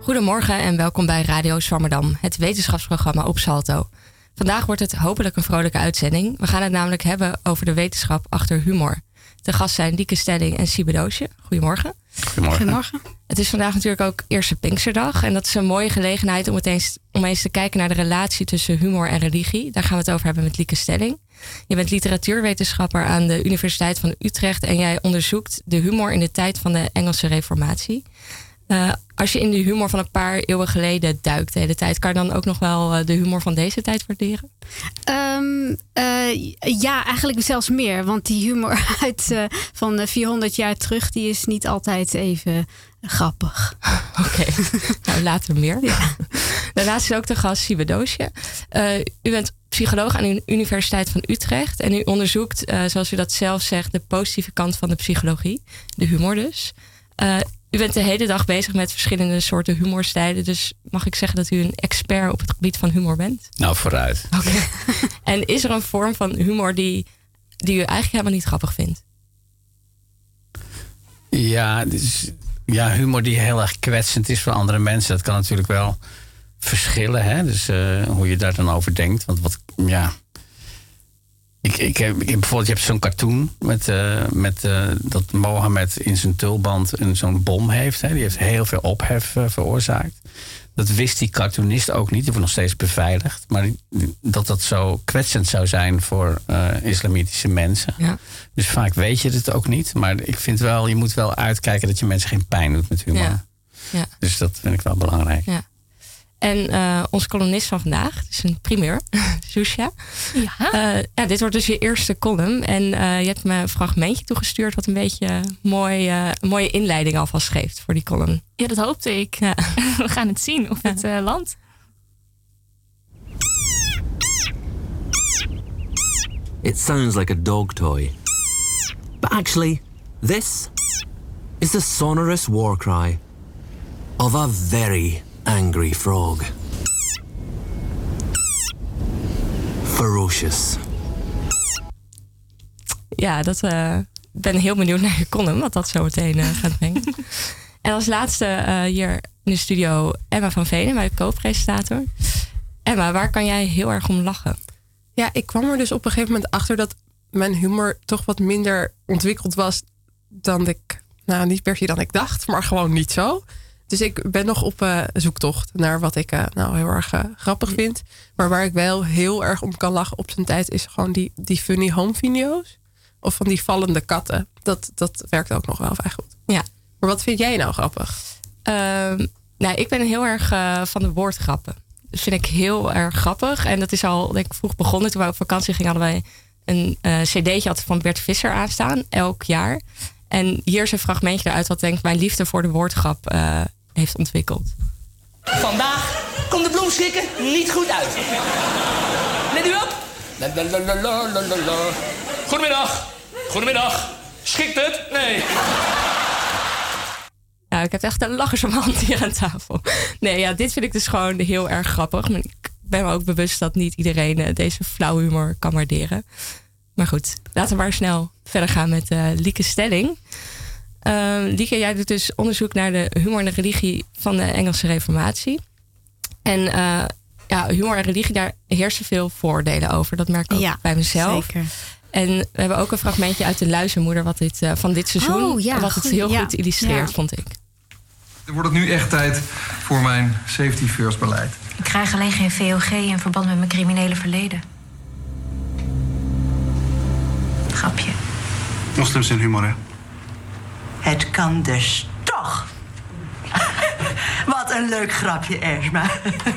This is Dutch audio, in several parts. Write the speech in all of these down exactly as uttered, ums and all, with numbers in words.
Goedemorgen en welkom bij Radio Zwammerdam, het wetenschapsprogramma op Salto. Vandaag wordt het hopelijk een vrolijke uitzending. We gaan het namelijk hebben over de wetenschap achter humor. De gast zijn Lieke Stelling en Siebe Doosje. Goedemorgen. Goedemorgen. Goedemorgen. Het is vandaag natuurlijk ook Eerste Pinksterdag. En dat is een mooie gelegenheid om, het eens, om eens te kijken naar de relatie tussen humor en religie. Daar gaan we het over hebben met Lieke Stelling. Je bent literatuurwetenschapper aan de Universiteit van Utrecht. En jij onderzoekt de humor in de tijd van de Engelse Reformatie. Uh, als je in de humor van een paar eeuwen geleden duikt de hele tijd, kan je dan ook nog wel uh, de humor van deze tijd waarderen? Um, uh, ja, eigenlijk zelfs meer. Want die humor uit uh, van uh, vierhonderd jaar terug, die is niet altijd even grappig. Oké, okay. Nou later meer. Ja. Daarnaast is ook de gast Siebe Doosje. Uh, u bent psycholoog aan de Universiteit van Utrecht. En u onderzoekt, uh, zoals u dat zelf zegt, de positieve kant van de psychologie. De humor dus. Uh, U bent de hele dag bezig met verschillende soorten humorstijlen. Dus mag ik zeggen dat u een expert op het gebied van humor bent? Nou, vooruit. Oké. Okay. En is er een vorm van humor die, die u eigenlijk helemaal niet grappig vindt? Ja, dus, ja, humor die heel erg kwetsend is voor andere mensen. Dat kan natuurlijk wel verschillen. Hè? Dus uh, hoe je daar dan over denkt. Want wat, ja... Ik, ik, heb, ik heb bijvoorbeeld, je hebt zo'n cartoon met, uh, met uh, dat Mohammed in zijn tulband een, zo'n bom heeft. Hè. Die heeft heel veel ophef uh, veroorzaakt. Dat wist die cartoonist ook niet. Die wordt nog steeds beveiligd. Maar dat dat zo kwetsend zou zijn voor uh, islamitische mensen. Ja. Dus vaak weet je het ook niet. Maar ik vind wel, je moet wel uitkijken dat je mensen geen pijn doet met humor. Ja. Ja. Dus dat vind ik wel belangrijk. Ja. En uh, onze columnist van vandaag, het is een primeur, Susha. Ja. Uh, ja, dit wordt dus je eerste column. En uh, je hebt me een fragmentje toegestuurd wat een beetje mooi, uh, een mooie inleiding alvast geeft voor die column. Ja, dat hoopte ik. Ja. We gaan het zien of ja. het uh, landt. It sounds like a dog toy. But actually, this is the sonorous war cry of a very angry frog. Ferocious. Ja, dat uh, ben heel benieuwd naar je column, wat dat zo meteen uh, gaat brengen. En als laatste uh, hier in de studio Emma van Venen, mijn co-presentator. Emma, waar kan jij heel erg om lachen? Ja, ik kwam er dus op een gegeven moment achter dat mijn humor toch wat minder ontwikkeld was dan ik, nou niet per se dan ik dacht, maar gewoon niet zo. Dus ik ben nog op uh, zoektocht naar wat ik uh, nou heel erg uh, grappig vind. Maar waar ik wel heel erg om kan lachen op zijn tijd is gewoon die, die funny home video's. Of van die vallende katten. Dat, dat werkt ook nog wel vrij goed. Ja. Maar wat vind jij nou grappig? Uh, nou, ik ben heel erg uh, van de woordgrappen. Dat vind ik heel erg grappig. En dat is al denk ik, vroeg begonnen. Toen wij op vakantie gingen hadden wij een uh, cd'tje altijd van Bert Visser aanstaan. Elk jaar. En hier is een fragmentje eruit wat denk ik mijn liefde voor de woordgrap uh, heeft ontwikkeld. Vandaag komt de bloemschikken niet goed uit. Let u op. Goedemiddag. Goedemiddag. Schikt het? Nee. Nou, ik heb echt een lachersmand hier aan tafel. Nee, ja, dit vind ik dus gewoon heel erg grappig. Maar ik ben me ook bewust dat niet iedereen uh, deze flauw humor kan waarderen. Maar goed, laten we maar snel verder gaan met uh, Lieke Stelling. Uh, Lieke, jij doet dus onderzoek naar de humor en de religie van de Engelse Reformatie. En uh, ja, humor en religie, daar heersen veel voordelen over. Dat merk ik ook ja, bij mezelf. Zeker. En we hebben ook een fragmentje uit de Luizenmoeder wat dit, uh, van dit seizoen. Oh, ja, wat het goed, heel ja, goed illustreert, ja. vond ik. Er wordt het nu echt tijd voor mijn safety first beleid. Ik krijg alleen geen V O G in verband met mijn criminele verleden. Grapje. Moslims zijn humor, hè? Het kan dus toch. Wat een leuk grapje, Esma.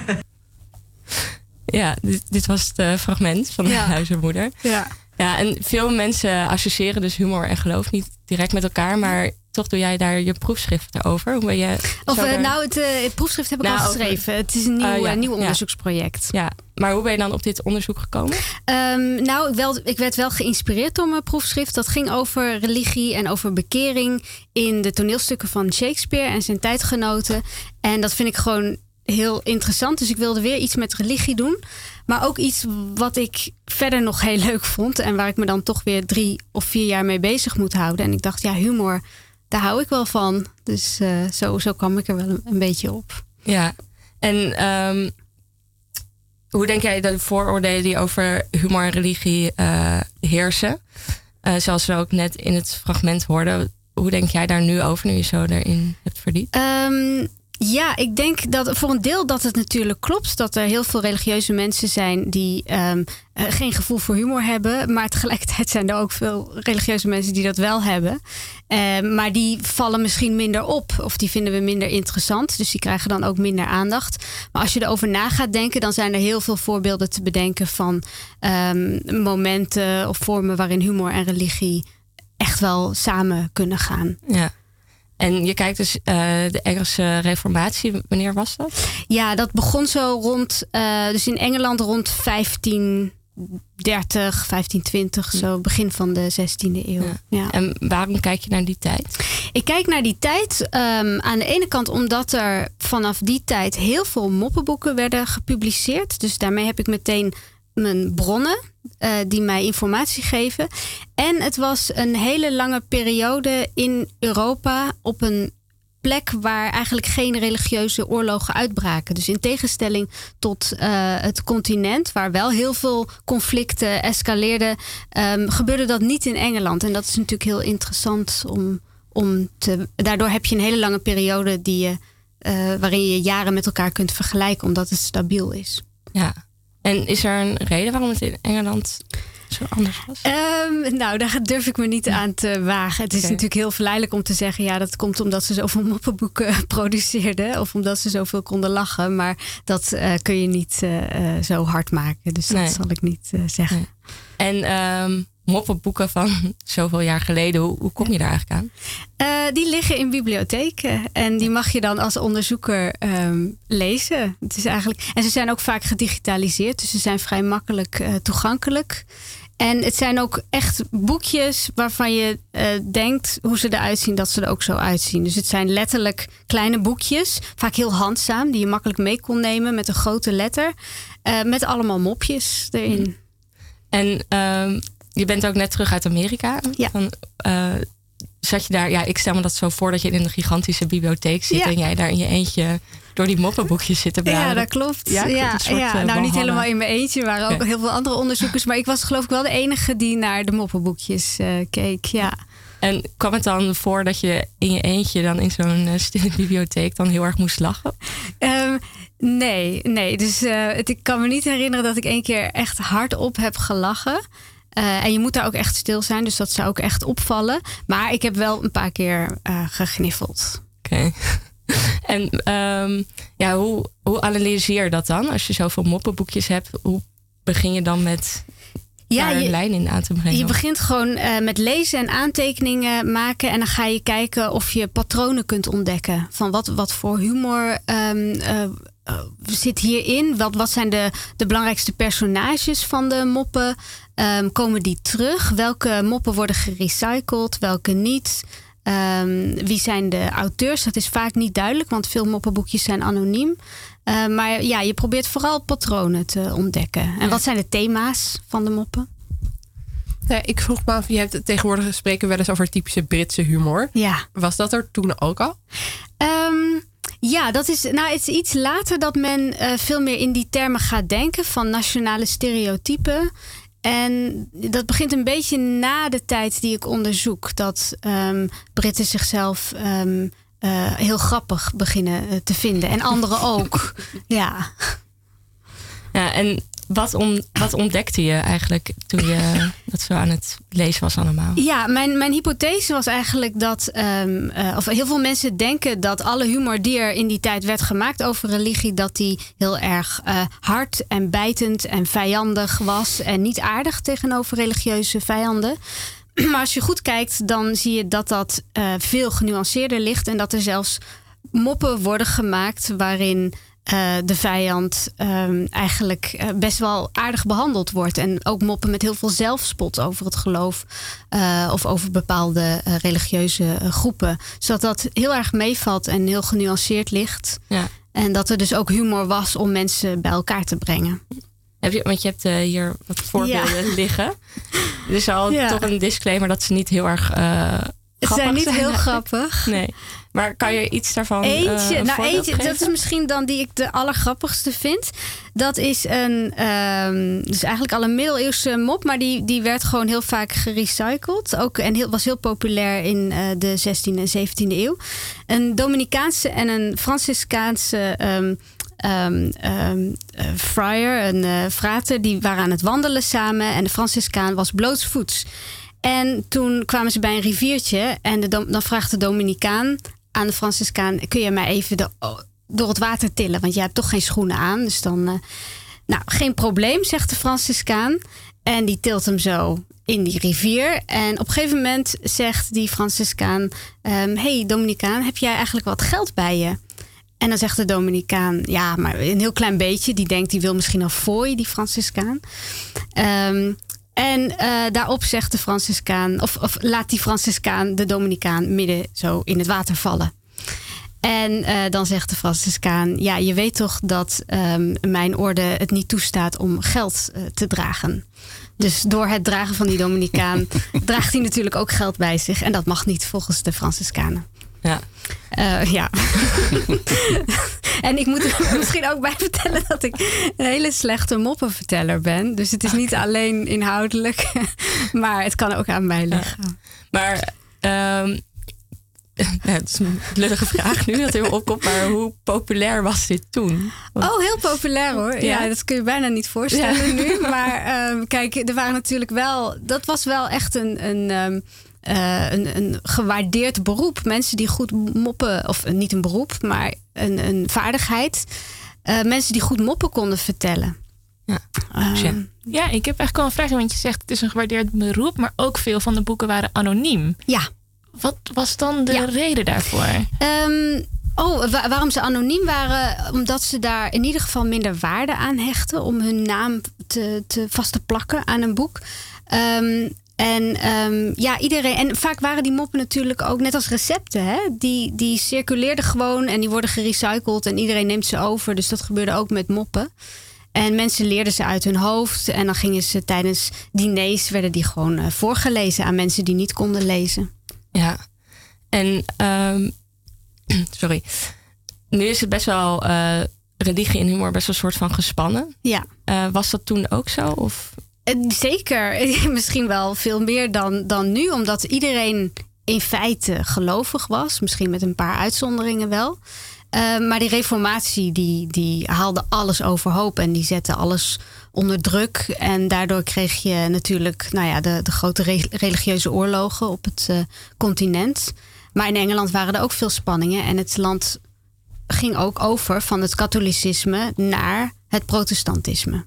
Ja, dit, dit was het uh, fragment van de ja. Luizenmoeder. Ja. Ja, en veel mensen associëren dus humor en geloof niet direct met elkaar, maar toch doe jij daar je proefschrift over. Hoe ben je of uh, daar... nou, het, uh, het proefschrift heb ik nou, al geschreven. Het is een nieuw, uh, ja, uh, nieuw onderzoeksproject. Ja. ja, maar hoe ben je dan op dit onderzoek gekomen? Um, nou, wel, ik werd wel geïnspireerd door mijn proefschrift. Dat ging over religie en over bekering in de toneelstukken van Shakespeare en zijn tijdgenoten. En dat vind ik gewoon heel interessant. Dus ik wilde weer iets met religie doen. Maar ook iets wat ik verder nog heel leuk vond. En waar ik me dan toch weer drie of vier jaar mee bezig moet houden. En ik dacht, ja, humor, daar hou ik wel van. Dus uh, zo, zo kwam ik er wel een, een beetje op. Ja, en um, hoe denk jij dat de vooroordelen die over humor en religie uh, heersen, uh, zoals we ook net in het fragment hoorden, hoe denk jij daar nu over, nu je zo erin hebt verdiept? Um, ja, ik denk dat voor een deel dat het natuurlijk klopt. Dat er heel veel religieuze mensen zijn die um, uh, geen gevoel voor humor hebben. Maar tegelijkertijd zijn er ook veel religieuze mensen die dat wel hebben. Uh, maar die vallen misschien minder op. Of die vinden we minder interessant. Dus die krijgen dan ook minder aandacht. Maar als je erover na gaat denken, dan zijn er heel veel voorbeelden te bedenken van um, momenten of vormen waarin humor en religie echt wel samen kunnen gaan. Ja. En je kijkt dus uh, de Engelse Reformatie. Wanneer was dat? Ja, dat begon zo rond, uh, dus in Engeland rond vijftien dertig, vijftien twintig, zo begin van de zestiende eeuw. Ja. Ja. En waarom kijk je naar die tijd? Ik kijk naar die tijd um, aan de ene kant omdat er vanaf die tijd heel veel moppenboeken werden gepubliceerd. Dus daarmee heb ik meteen mijn bronnen uh, die mij informatie geven. En het was een hele lange periode in Europa op een plek waar eigenlijk geen religieuze oorlogen uitbraken. Dus in tegenstelling tot uh, het continent, waar wel heel veel conflicten escaleerden, um, gebeurde dat niet in Engeland. En dat is natuurlijk heel interessant om, om te. Daardoor heb je een hele lange periode die je, uh, waarin je jaren met elkaar kunt vergelijken, omdat het stabiel is. Ja. En is er een reden waarom het in Engeland zo anders was? Um, nou, daar durf ik me niet aan te wagen. Het is okay. natuurlijk heel verleidelijk om te zeggen, ja, dat komt omdat ze zoveel moppenboeken produceerden. Of omdat ze zoveel konden lachen. Maar dat uh, kun je niet uh, uh, zo hard maken. Dus dat nee. zal ik niet uh, zeggen. Nee. En um, moppenboeken van zoveel jaar geleden, hoe, hoe kom je daar eigenlijk aan? Uh, die liggen in bibliotheken. En die mag je dan als onderzoeker um, lezen. Het is eigenlijk, en ze zijn ook vaak gedigitaliseerd. Dus ze zijn vrij makkelijk uh, toegankelijk. En het zijn ook echt boekjes waarvan je uh, denkt hoe ze eruit zien, dat ze er ook zo uitzien. Dus het zijn letterlijk kleine boekjes. Vaak heel handzaam, die je makkelijk mee kon nemen met een grote letter. Uh, met allemaal mopjes erin. En uh, je bent ook net terug uit Amerika. Ja. Van, uh, zat je daar, ja, ik stel me dat zo voor dat je in een gigantische bibliotheek zit. Ja. En jij daar in je eentje door die moppenboekjes zit te bladeren. Ja, dat klopt. Ja, ja, een soort, ja. Uh, nou niet helemaal in mijn eentje. Er waren ook okay. heel veel andere onderzoekers. Maar ik was geloof ik wel de enige die naar de moppenboekjes uh, keek. Ja. En kwam het dan voor dat je in je eentje dan in zo'n uh, stille bibliotheek dan heel erg moest lachen? Um, nee, nee. Dus uh, het, ik kan me niet herinneren dat ik één keer echt hardop heb gelachen. Uh, en je moet daar ook echt stil zijn, dus dat zou ook echt opvallen. Maar ik heb wel een paar keer uh, gegniffeld. Oké. Okay. En um, ja, hoe, hoe analyseer je dat dan? Als je zoveel moppenboekjes hebt, hoe begin je dan met ja, daar een je, lijn in aan te brengen? Je begint gewoon uh, met lezen en aantekeningen maken. En dan ga je kijken of je patronen kunt ontdekken. Van wat, wat voor humor um, uh, uh, zit hierin? Wat, wat zijn de, de belangrijkste personages van de moppen? Um, komen die terug? Welke moppen worden gerecycled? Welke niet? Um, wie zijn de auteurs? Dat is vaak niet duidelijk, want veel moppenboekjes zijn anoniem. Uh, maar ja, je probeert vooral patronen te ontdekken. En ja. Wat zijn de thema's van de moppen? Ja, ik vroeg me af, je hebt tegenwoordig spreken wel eens over typische Britse humor. Ja. Was dat er toen ook al? Um, ja, dat is, nou, het is iets later dat men uh, veel meer in die termen gaat denken van nationale stereotypen. En dat begint een beetje na de tijd die ik onderzoek. Dat um, Britten zichzelf um, uh, heel grappig beginnen te vinden. En anderen ook. Ja. Ja, en wat, om, wat ontdekte je eigenlijk toen je dat zo aan het lezen was allemaal? Ja, mijn, mijn hypothese was eigenlijk dat Um, uh, of heel veel mensen denken dat alle humor die er in die tijd werd gemaakt over religie, dat die heel erg uh, hard en bijtend en vijandig was. En niet aardig tegenover religieuze vijanden. Maar als je goed kijkt, dan zie je dat dat uh, veel genuanceerder ligt. En dat er zelfs moppen worden gemaakt waarin Uh, de vijand um, eigenlijk uh, best wel aardig behandeld wordt. En ook moppen met heel veel zelfspot over het geloof. Uh, of over bepaalde uh, religieuze uh, groepen. Zodat dat heel erg meevalt en heel genuanceerd ligt. Ja. En dat er dus ook humor was om mensen bij elkaar te brengen. Heb je, want je hebt uh, hier wat voorbeelden ja. liggen. Dus al ja. toch een disclaimer dat ze niet heel erg Uh, Het zijn niet heel grappig. Nee. Maar kan je iets daarvan Eentje, uh, een nou eentje, geven? dat is misschien dan die ik de allergrappigste vind. Dat is een, um, dus eigenlijk al een middeleeuwse mop, maar die, die werd gewoon heel vaak gerecycled. Ook, en heel, was heel populair in uh, de zestiende en zeventiende eeuw. Een Dominicaanse en een Franciscaanse um, um, um, uh, friar, een uh, frater, die waren aan het wandelen samen. En de Franciscaan was blootsvoets. En toen kwamen ze bij een riviertje en de, dan vraagt de Dominicaan aan de Franciscaan: kun je mij even de, door het water tillen? Want jij hebt toch geen schoenen aan. Dus dan, uh, nou, geen probleem, zegt de Franciscaan. En die tilt hem zo in die rivier. En op een gegeven moment zegt die Franciscaan: um, hey Dominicaan, heb jij eigenlijk wat geld bij je? En dan zegt de Dominicaan: ja, maar een heel klein beetje. Die denkt, die wil misschien al fooi, die Franciscaan. Um, En uh, daarop zegt de Franciscaan, of, of laat die Franciscaan de Dominicaan midden zo in het water vallen. En uh, dan zegt de Franciscaan: ja, je weet toch dat um, mijn orde het niet toestaat om geld uh, te dragen. Dus door het dragen van die Dominicaan draagt hij natuurlijk ook geld bij zich. En dat mag niet volgens de Franciscanen. Ja. Uh, ja. En ik moet er misschien ook bij vertellen dat ik een hele slechte moppenverteller ben. Dus het is niet alleen inhoudelijk, maar het kan ook aan mij liggen. Ja. Maar um, ja, het is een lullige vraag nu dat hij me opkomt. Maar hoe populair was dit toen? Want... Oh, heel populair hoor. Ja, ja, dat kun je bijna niet voorstellen ja. nu. Maar um, kijk, er waren natuurlijk wel... Dat was wel echt een... een um, Uh, een, een gewaardeerd beroep. Mensen die goed moppen, of uh, niet een beroep, maar een, een vaardigheid. Uh, mensen die goed moppen konden vertellen. Ja. Uh, ja. ja, ik heb echt wel een vraag. Want je zegt het is een gewaardeerd beroep, maar ook veel van de boeken waren anoniem. Ja. Wat was dan de ja. reden daarvoor? Um, oh, wa- waarom ze anoniem waren? Omdat ze daar in ieder geval minder waarde aan hechten om hun naam te, te vast te plakken aan een boek. Um, En um, ja, iedereen. En vaak waren die moppen natuurlijk ook net als recepten. Hè? Die, die circuleerden gewoon en die worden gerecycled en iedereen neemt ze over. Dus dat gebeurde ook met moppen. En mensen leerden ze uit hun hoofd. En dan gingen ze tijdens diners, werden die gewoon uh, voorgelezen aan mensen die niet konden lezen. Ja, en um, sorry. Nu is het best wel uh, religie en humor best wel een soort van gespannen. Ja. Uh, was dat toen ook zo? Of... Zeker. Misschien wel veel meer dan, dan nu. Omdat iedereen in feite gelovig was. Misschien met een paar uitzonderingen wel. Uh, maar die reformatie die, die haalde alles overhoop. En die zette alles onder druk. En daardoor kreeg je natuurlijk nou ja, de, de grote re- religieuze oorlogen op het uh, continent. Maar in Engeland waren er ook veel spanningen. En het land ging ook over van het katholicisme naar het protestantisme.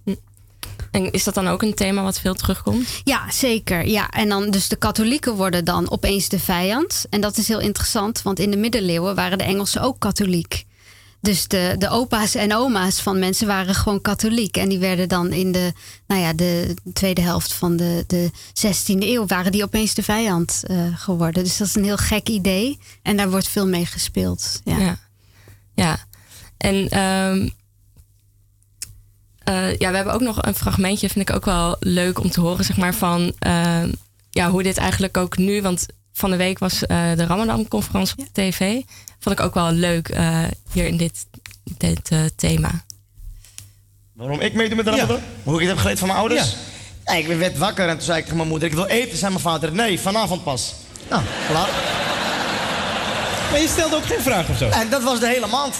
En is dat dan ook een thema wat veel terugkomt? Ja, zeker. Ja. En dan, dus de katholieken worden dan opeens de vijand. En dat is heel interessant, want in de middeleeuwen waren de Engelsen ook katholiek. Dus de, de opa's en oma's van mensen waren gewoon katholiek. En die werden dan in de, nou ja, de tweede helft van de, de zestiende eeuw... waren die opeens de vijand uh, geworden. Dus dat is een heel gek idee. En daar wordt veel mee gespeeld. Ja, ja. ja. En... Um... Uh, ja, we hebben ook nog een fragmentje, vind ik ook wel leuk om te horen, zeg maar, van uh, ja, hoe dit eigenlijk ook nu, want van de week was uh, de Ramadan-conferentie op de tv. Vond ik ook wel leuk uh, hier in dit, dit uh, thema. Waarom ik meedoe met de Ramadan? Ja. Hoe ik het heb geleerd van mijn ouders? Ja. Ja, ik werd wakker en toen zei ik tegen mijn moeder, ik wil eten. Zei mijn vader, nee, vanavond pas. Nou, klaar. Maar je stelde ook geen vraag of zo? En dat was de hele maand.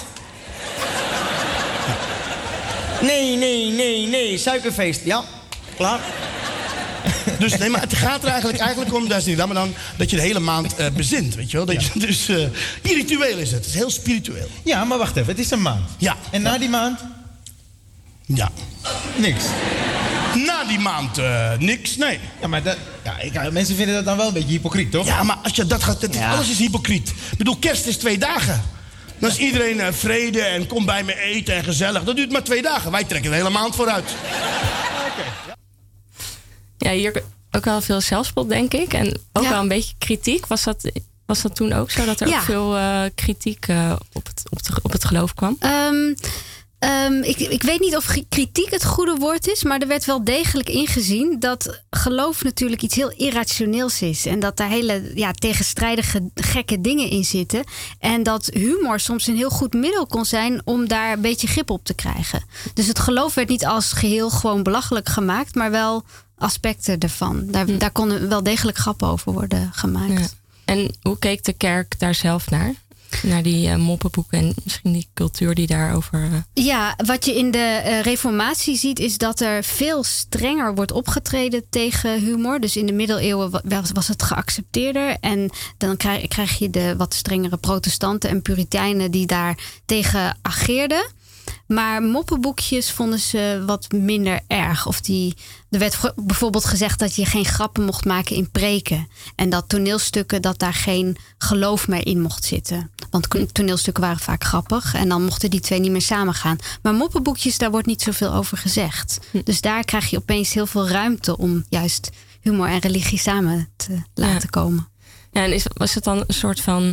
Nee, nee, nee, nee. Suikerfeest. Ja, klaar. Dus nee, maar het gaat er eigenlijk, eigenlijk om, dat is niet maar dan, dat je de hele maand uh, bezint, weet je wel. Dat ja. je, dus uh, spiritueel is het. Het is heel spiritueel. Ja, maar wacht even. Het is een maand. Ja. En na die maand? Ja. Niks. Na die maand uh, niks, nee. Ja, maar dat, ja, ik, mensen vinden dat dan wel een beetje hypocriet, toch? Ja, maar als je dat gaat... Dat, ja. Alles is hypocriet. Ik bedoel, kerst is twee dagen. Dan is iedereen uh, vrede en kom bij me eten en gezellig. Dat duurt maar twee dagen. Wij trekken de hele maand vooruit. Okay. Ja, hier ook wel veel zelfspot, denk ik. En ook ja. wel een beetje kritiek. Was dat, was dat toen ook zo? Dat er ja. ook veel uh, kritiek uh, op, het, op, het, op het geloof kwam? Um, Um, ik, ik weet niet of kritiek het goede woord is, maar er werd wel degelijk ingezien dat geloof natuurlijk iets heel irrationeels is. En dat daar hele ja, tegenstrijdige, gekke dingen in zitten. En dat humor soms een heel goed middel kon zijn om daar een beetje grip op te krijgen. Dus het geloof werd niet als geheel gewoon belachelijk gemaakt, maar wel aspecten ervan. Daar, hm. daar konden wel degelijk grappen over worden gemaakt. Ja. En hoe keek de kerk daar zelf naar? Naar die uh, moppenboeken en misschien die cultuur die daarover... Uh... Ja, wat je in de uh, reformatie ziet is dat er veel strenger wordt opgetreden tegen humor. Dus in de middeleeuwen was, was het geaccepteerder. En dan krijg, krijg je de wat strengere protestanten en puriteinen die daar tegen ageerden. Maar moppenboekjes vonden ze wat minder erg. Of die, er werd bijvoorbeeld gezegd dat je geen grappen mocht maken in preken. En dat toneelstukken, dat daar geen geloof meer in mocht zitten. Want toneelstukken waren vaak grappig. En dan mochten die twee niet meer samengaan. Maar moppenboekjes, daar wordt niet zoveel over gezegd. Hm. Dus daar krijg je opeens heel veel ruimte om juist humor en religie samen te laten ja. komen. Ja, en is, was het dan een soort van...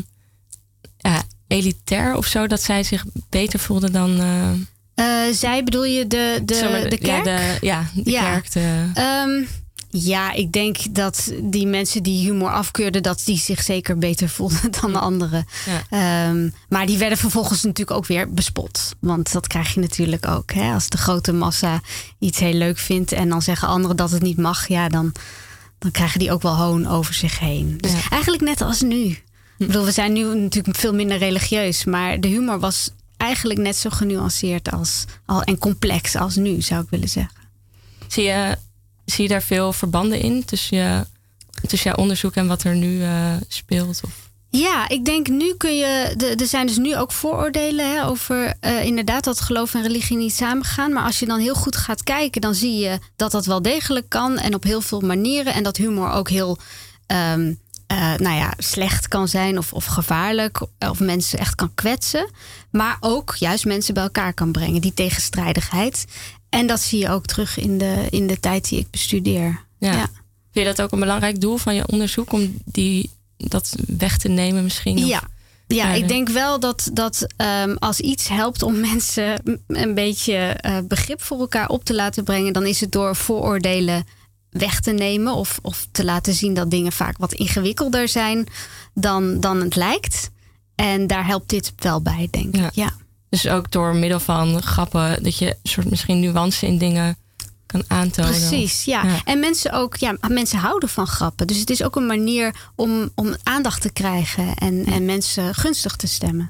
Ja, elitair of zo, dat zij zich beter voelden dan... Uh... Uh, zij bedoel je de, de, Zomaar, de kerk? Ja, de, ja, de ja. kerk. De... Um, ja, ik denk dat die mensen die humor afkeurden, dat die zich zeker beter voelden dan de anderen. Ja. Um, maar die werden vervolgens natuurlijk ook weer bespot. Want dat krijg je natuurlijk ook. Hè? Als de grote massa iets heel leuk vindt en dan zeggen anderen dat het niet mag, ja, dan, dan krijgen die ook wel hoon over zich heen. Dus ja. eigenlijk net als nu. Ik bedoel, we zijn nu natuurlijk veel minder religieus, maar de humor was eigenlijk net zo genuanceerd als, al, en complex als nu, zou ik willen zeggen. Zie je, zie je daar veel verbanden in tussen je, tussen jouw onderzoek en wat er nu uh, speelt? Of? Ja, ik denk nu kun je... De, er zijn dus nu ook vooroordelen hè, over uh, inderdaad dat geloof en religie niet samengaan. Maar als je dan heel goed gaat kijken, dan zie je dat dat wel degelijk kan en op heel veel manieren. En dat humor ook heel... Um, Uh, nou ja, slecht kan zijn of, of gevaarlijk of mensen echt kan kwetsen. Maar ook juist mensen bij elkaar kan brengen, die tegenstrijdigheid. En dat zie je ook terug in de, in de tijd die ik bestudeer. Ja. Ja. Vind je dat ook een belangrijk doel van je onderzoek om die, dat weg te nemen misschien? Ja. Ja, ik denk wel dat, dat um, als iets helpt om mensen een beetje uh, begrip voor elkaar op te laten brengen, dan is het door vooroordelen weg te nemen of, of te laten zien dat dingen vaak wat ingewikkelder zijn dan, dan het lijkt. En daar helpt dit wel bij, denk ik. Ja. Ja. Dus ook door middel van grappen dat je een soort misschien nuance in dingen kan aantonen. Precies, ja. ja. En mensen ook, ja, mensen houden van grappen. Dus het is ook een manier om, om aandacht te krijgen en, en mensen gunstig te stemmen.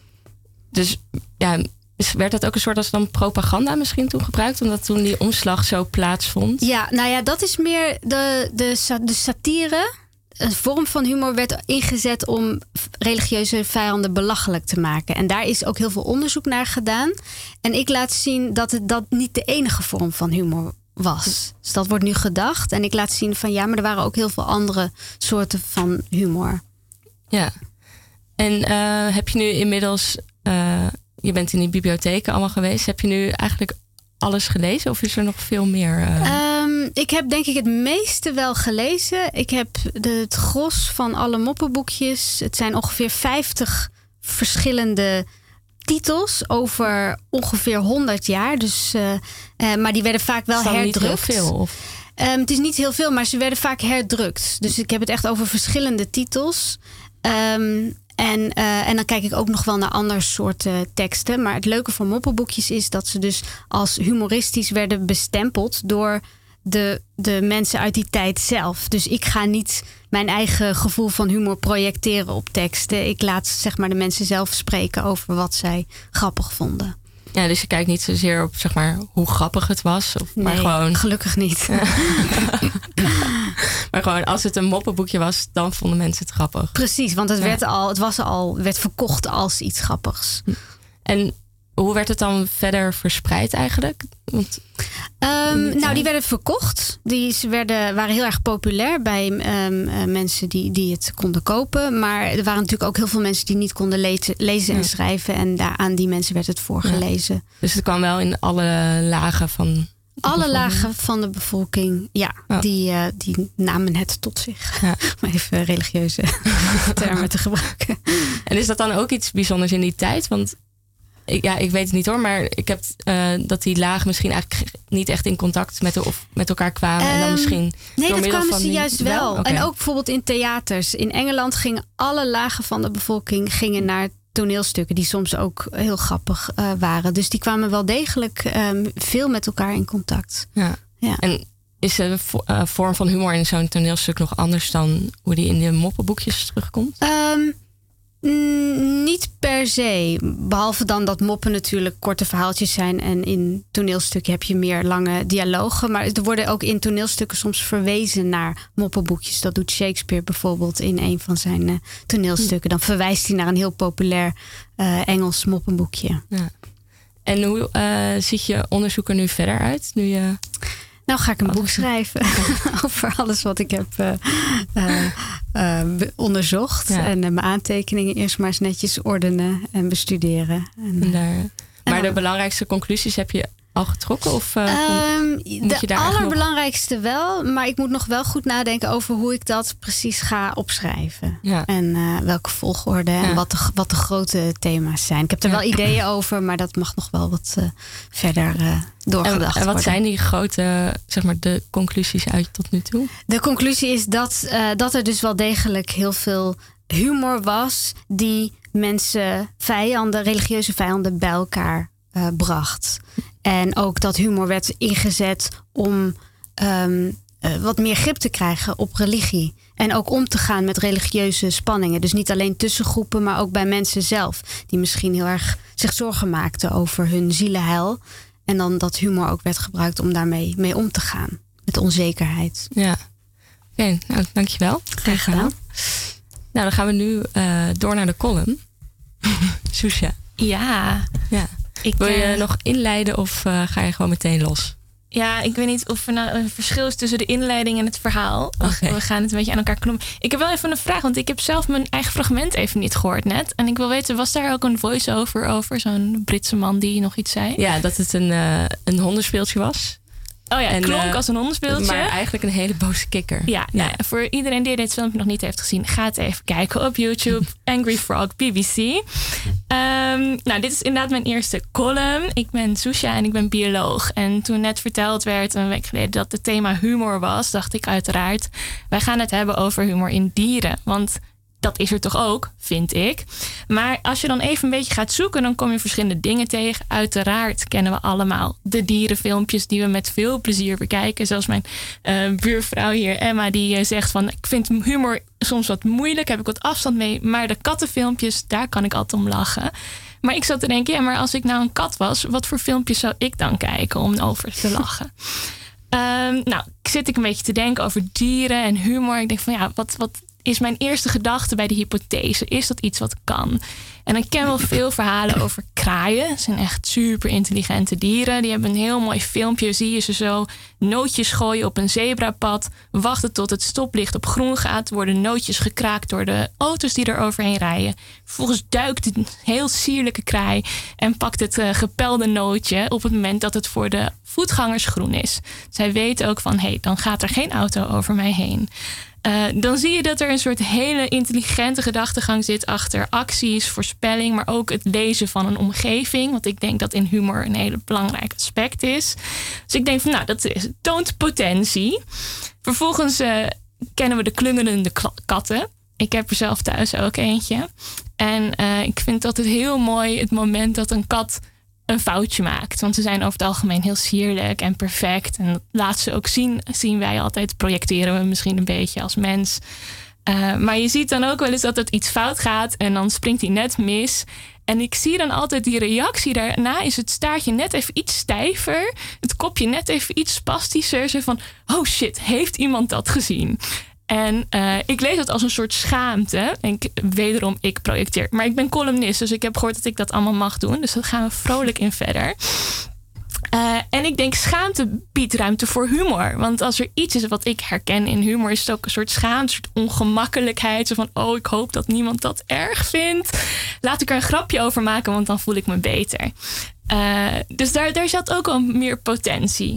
Dus ja, werd dat ook een soort als dan propaganda misschien toen gebruikt? Omdat toen die omslag zo plaatsvond? Ja, nou ja, dat is meer de, de, de satire. Een vorm van humor werd ingezet om religieuze vijanden belachelijk te maken. En daar is ook heel veel onderzoek naar gedaan. En ik laat zien dat het dat niet de enige vorm van humor was. Dus dat wordt nu gedacht. En ik laat zien van ja, maar er waren ook heel veel andere soorten van humor. Ja. En uh, heb je nu inmiddels... Uh, je bent in die bibliotheken allemaal geweest. Heb je nu eigenlijk alles gelezen of is er nog veel meer? Uh... Um, ik heb denk ik het meeste wel gelezen. Ik heb de, het gros van alle moppenboekjes. Het zijn ongeveer vijftig verschillende titels over ongeveer honderd jaar. Dus, uh, uh, maar die werden vaak wel herdrukt. Niet heel veel? Of? Um, het is niet heel veel, maar ze werden vaak herdrukt. Dus ik heb het echt over verschillende titels. Um, En, uh, en dan kijk ik ook nog wel naar andere soorten teksten. Maar het leuke van moppenboekjes is dat ze dus als humoristisch werden bestempeld door de, de mensen uit die tijd zelf. Dus ik ga niet mijn eigen gevoel van humor projecteren op teksten. Ik laat zeg maar de mensen zelf spreken over wat zij grappig vonden. Ja, dus je kijkt niet zozeer op zeg maar hoe grappig het was. Of, nee, maar gewoon... gelukkig niet. Maar gewoon als het een moppenboekje was, dan vonden mensen het grappig. Precies, want het, ja. werd, al, het was al, werd verkocht als iets grappigs. En hoe werd het dan verder verspreid eigenlijk? Want... Um, nou, die werden verkocht. Die werden, waren heel erg populair bij um, uh, mensen die, die het konden kopen. Maar er waren natuurlijk ook heel veel mensen die niet konden lezen, lezen en ja. schrijven. En daar, aan die mensen werd het voorgelezen. Ja. Dus het kwam wel in alle lagen van... Alle lagen van de bevolking, ja, ja. Die, uh, die namen het tot zich. Ja. Om even religieuze termen te gebruiken. En is dat dan ook iets bijzonders in die tijd? Want ik, ja, ik weet het niet hoor. Maar ik heb uh, dat die lagen misschien eigenlijk niet echt in contact met, de, of met elkaar kwamen. Um, en dan misschien nee, door dat kwamen van ze die, juist wel. wel? Okay. En ook bijvoorbeeld in theaters. In Engeland gingen alle lagen van de bevolking gingen naar toneelstukken. Die soms ook heel grappig uh, waren. Dus die kwamen wel degelijk um, veel met elkaar in contact. Ja. Ja. En is de uh, vorm van humor in zo'n toneelstuk nog anders dan hoe die in de moppenboekjes terugkomt? Um, mm, niet per se. Behalve dan dat moppen natuurlijk korte verhaaltjes zijn. En in toneelstukken heb je meer lange dialogen. Maar er worden ook in toneelstukken soms verwezen naar moppenboekjes. Dat doet Shakespeare bijvoorbeeld in een van zijn uh, toneelstukken. Dan verwijst hij naar een heel populair uh, Engels moppenboekje. Ja. En hoe uh, ziet je onderzoek er nu verder uit? Nu je... Nou ga ik een boek schrijven over alles wat ik heb uh, uh, uh, onderzocht. Ja. En uh, mijn aantekeningen eerst maar eens netjes ordenen en bestuderen. En, en daar, maar en de belangrijkste conclusies heb je al getrokken? Of, uh, um, moet de allerbelangrijkste nog... wel. Maar ik moet nog wel goed nadenken over hoe ik dat precies ga opschrijven. Ja. En uh, welke volgorde en ja. wat, de, wat de grote thema's zijn. Ik heb er ja. wel ideeën over, maar dat mag nog wel wat uh, verder uh, doorgedacht worden. En, en wat zijn die grote, zeg maar, de conclusies uit tot nu toe? De conclusie is dat, uh, dat er dus wel degelijk heel veel humor was die mensen, vijanden, religieuze vijanden bij elkaar uh, bracht. En ook dat humor werd ingezet om um, uh, wat meer grip te krijgen op religie. En ook om te gaan met religieuze spanningen. Dus niet alleen tussen groepen, maar ook bij mensen zelf. Die misschien heel erg zich zorgen maakten over hun zielenheil. En dan dat humor ook werd gebruikt om daarmee mee om te gaan. Met onzekerheid. Ja, oké. Okay, nou, dankjewel. Graag gedaan. Nou, dan gaan we nu uh, door naar de column. Soesja. Ja. Ja. Ik, Wil je uh, nog inleiden of uh, ga je gewoon meteen los? Ja, ik weet niet of er nou een verschil is tussen de inleiding en het verhaal. Okay. We gaan het een beetje aan elkaar knoppen. Ik heb wel even een vraag, want ik heb zelf mijn eigen fragment even niet gehoord net. En ik wil weten, was daar ook een voice-over over? Zo'n Britse man die nog iets zei? Ja, dat het een, uh, een hondenspeeltje was. Oh ja, het en, klonk uh, als een hondenspeeltje. Maar eigenlijk een hele boze kikker. Ja, ja. Nou, voor iedereen die dit filmpje nog niet heeft gezien, ga het even kijken op YouTube. Angry Frog B B C. Um, nou, dit is inderdaad mijn eerste column. Ik ben Soesja en ik ben bioloog. En toen net verteld werd, een week geleden, dat het thema humor was, dacht ik uiteraard, wij gaan het hebben over humor in dieren. Want dat is er toch ook, vind ik. Maar als je dan even een beetje gaat zoeken, dan kom je verschillende dingen tegen. Uiteraard kennen we allemaal de dierenfilmpjes die we met veel plezier bekijken. Zoals mijn uh, buurvrouw hier, Emma, die uh, zegt van, ik vind humor soms wat moeilijk, heb ik wat afstand mee. Maar de kattenfilmpjes, daar kan ik altijd om lachen. Maar ik zat te denken, ja, maar als ik nou een kat was, wat voor filmpjes zou ik dan kijken om over te lachen? um, nou, zit ik een beetje te denken over dieren en humor. Ik denk van, ja, wat... wat is mijn eerste gedachte bij de hypothese. Is dat iets wat kan? En ik ken wel veel verhalen over kraaien. Het zijn echt super intelligente dieren. Die hebben een heel mooi filmpje. Zie je ze zo nootjes gooien op een zebrapad. Wachten tot het stoplicht op groen gaat. Worden nootjes gekraakt door de auto's die er overheen rijden. Vervolgens duikt een heel sierlijke kraai en pakt het uh, gepelde nootje op het moment dat het voor de voetgangers groen is. Zij weten ook van, hé, hey, dan gaat er geen auto over mij heen. Uh, dan zie je dat er een soort hele intelligente gedachtegang zit achter acties, voorspelling, maar ook het lezen van een omgeving. Want ik denk dat in humor een hele belangrijk aspect is. Dus ik denk van, nou, dat is, toont potentie. Vervolgens uh, kennen we de klungelende katten. Ik heb er zelf thuis ook eentje. En uh, ik vind dat het heel mooi het moment dat een kat een foutje maakt. Want ze zijn over het algemeen heel sierlijk en perfect. En dat laat ze ook zien, zien wij altijd. Projecteren we misschien een beetje als mens. Uh, maar je ziet dan ook wel eens dat het iets fout gaat. En dan springt hij net mis. En ik zie dan altijd die reactie. Daarna is het staartje net even iets stijver. Het kopje net even iets spastischer. Zo van, oh shit, heeft iemand dat gezien? En uh, ik lees dat als een soort schaamte. En ik, wederom, ik projecteer. Maar ik ben columnist, dus ik heb gehoord dat ik dat allemaal mag doen. Dus daar gaan we vrolijk in verder. Uh, en ik denk, schaamte biedt ruimte voor humor. Want als er iets is wat ik herken in humor, is het ook een soort schaamte, een soort ongemakkelijkheid. Zo van, oh, ik hoop dat niemand dat erg vindt. Laat ik er een grapje over maken, want dan voel ik me beter. Uh, dus daar, daar zat ook al meer potentie.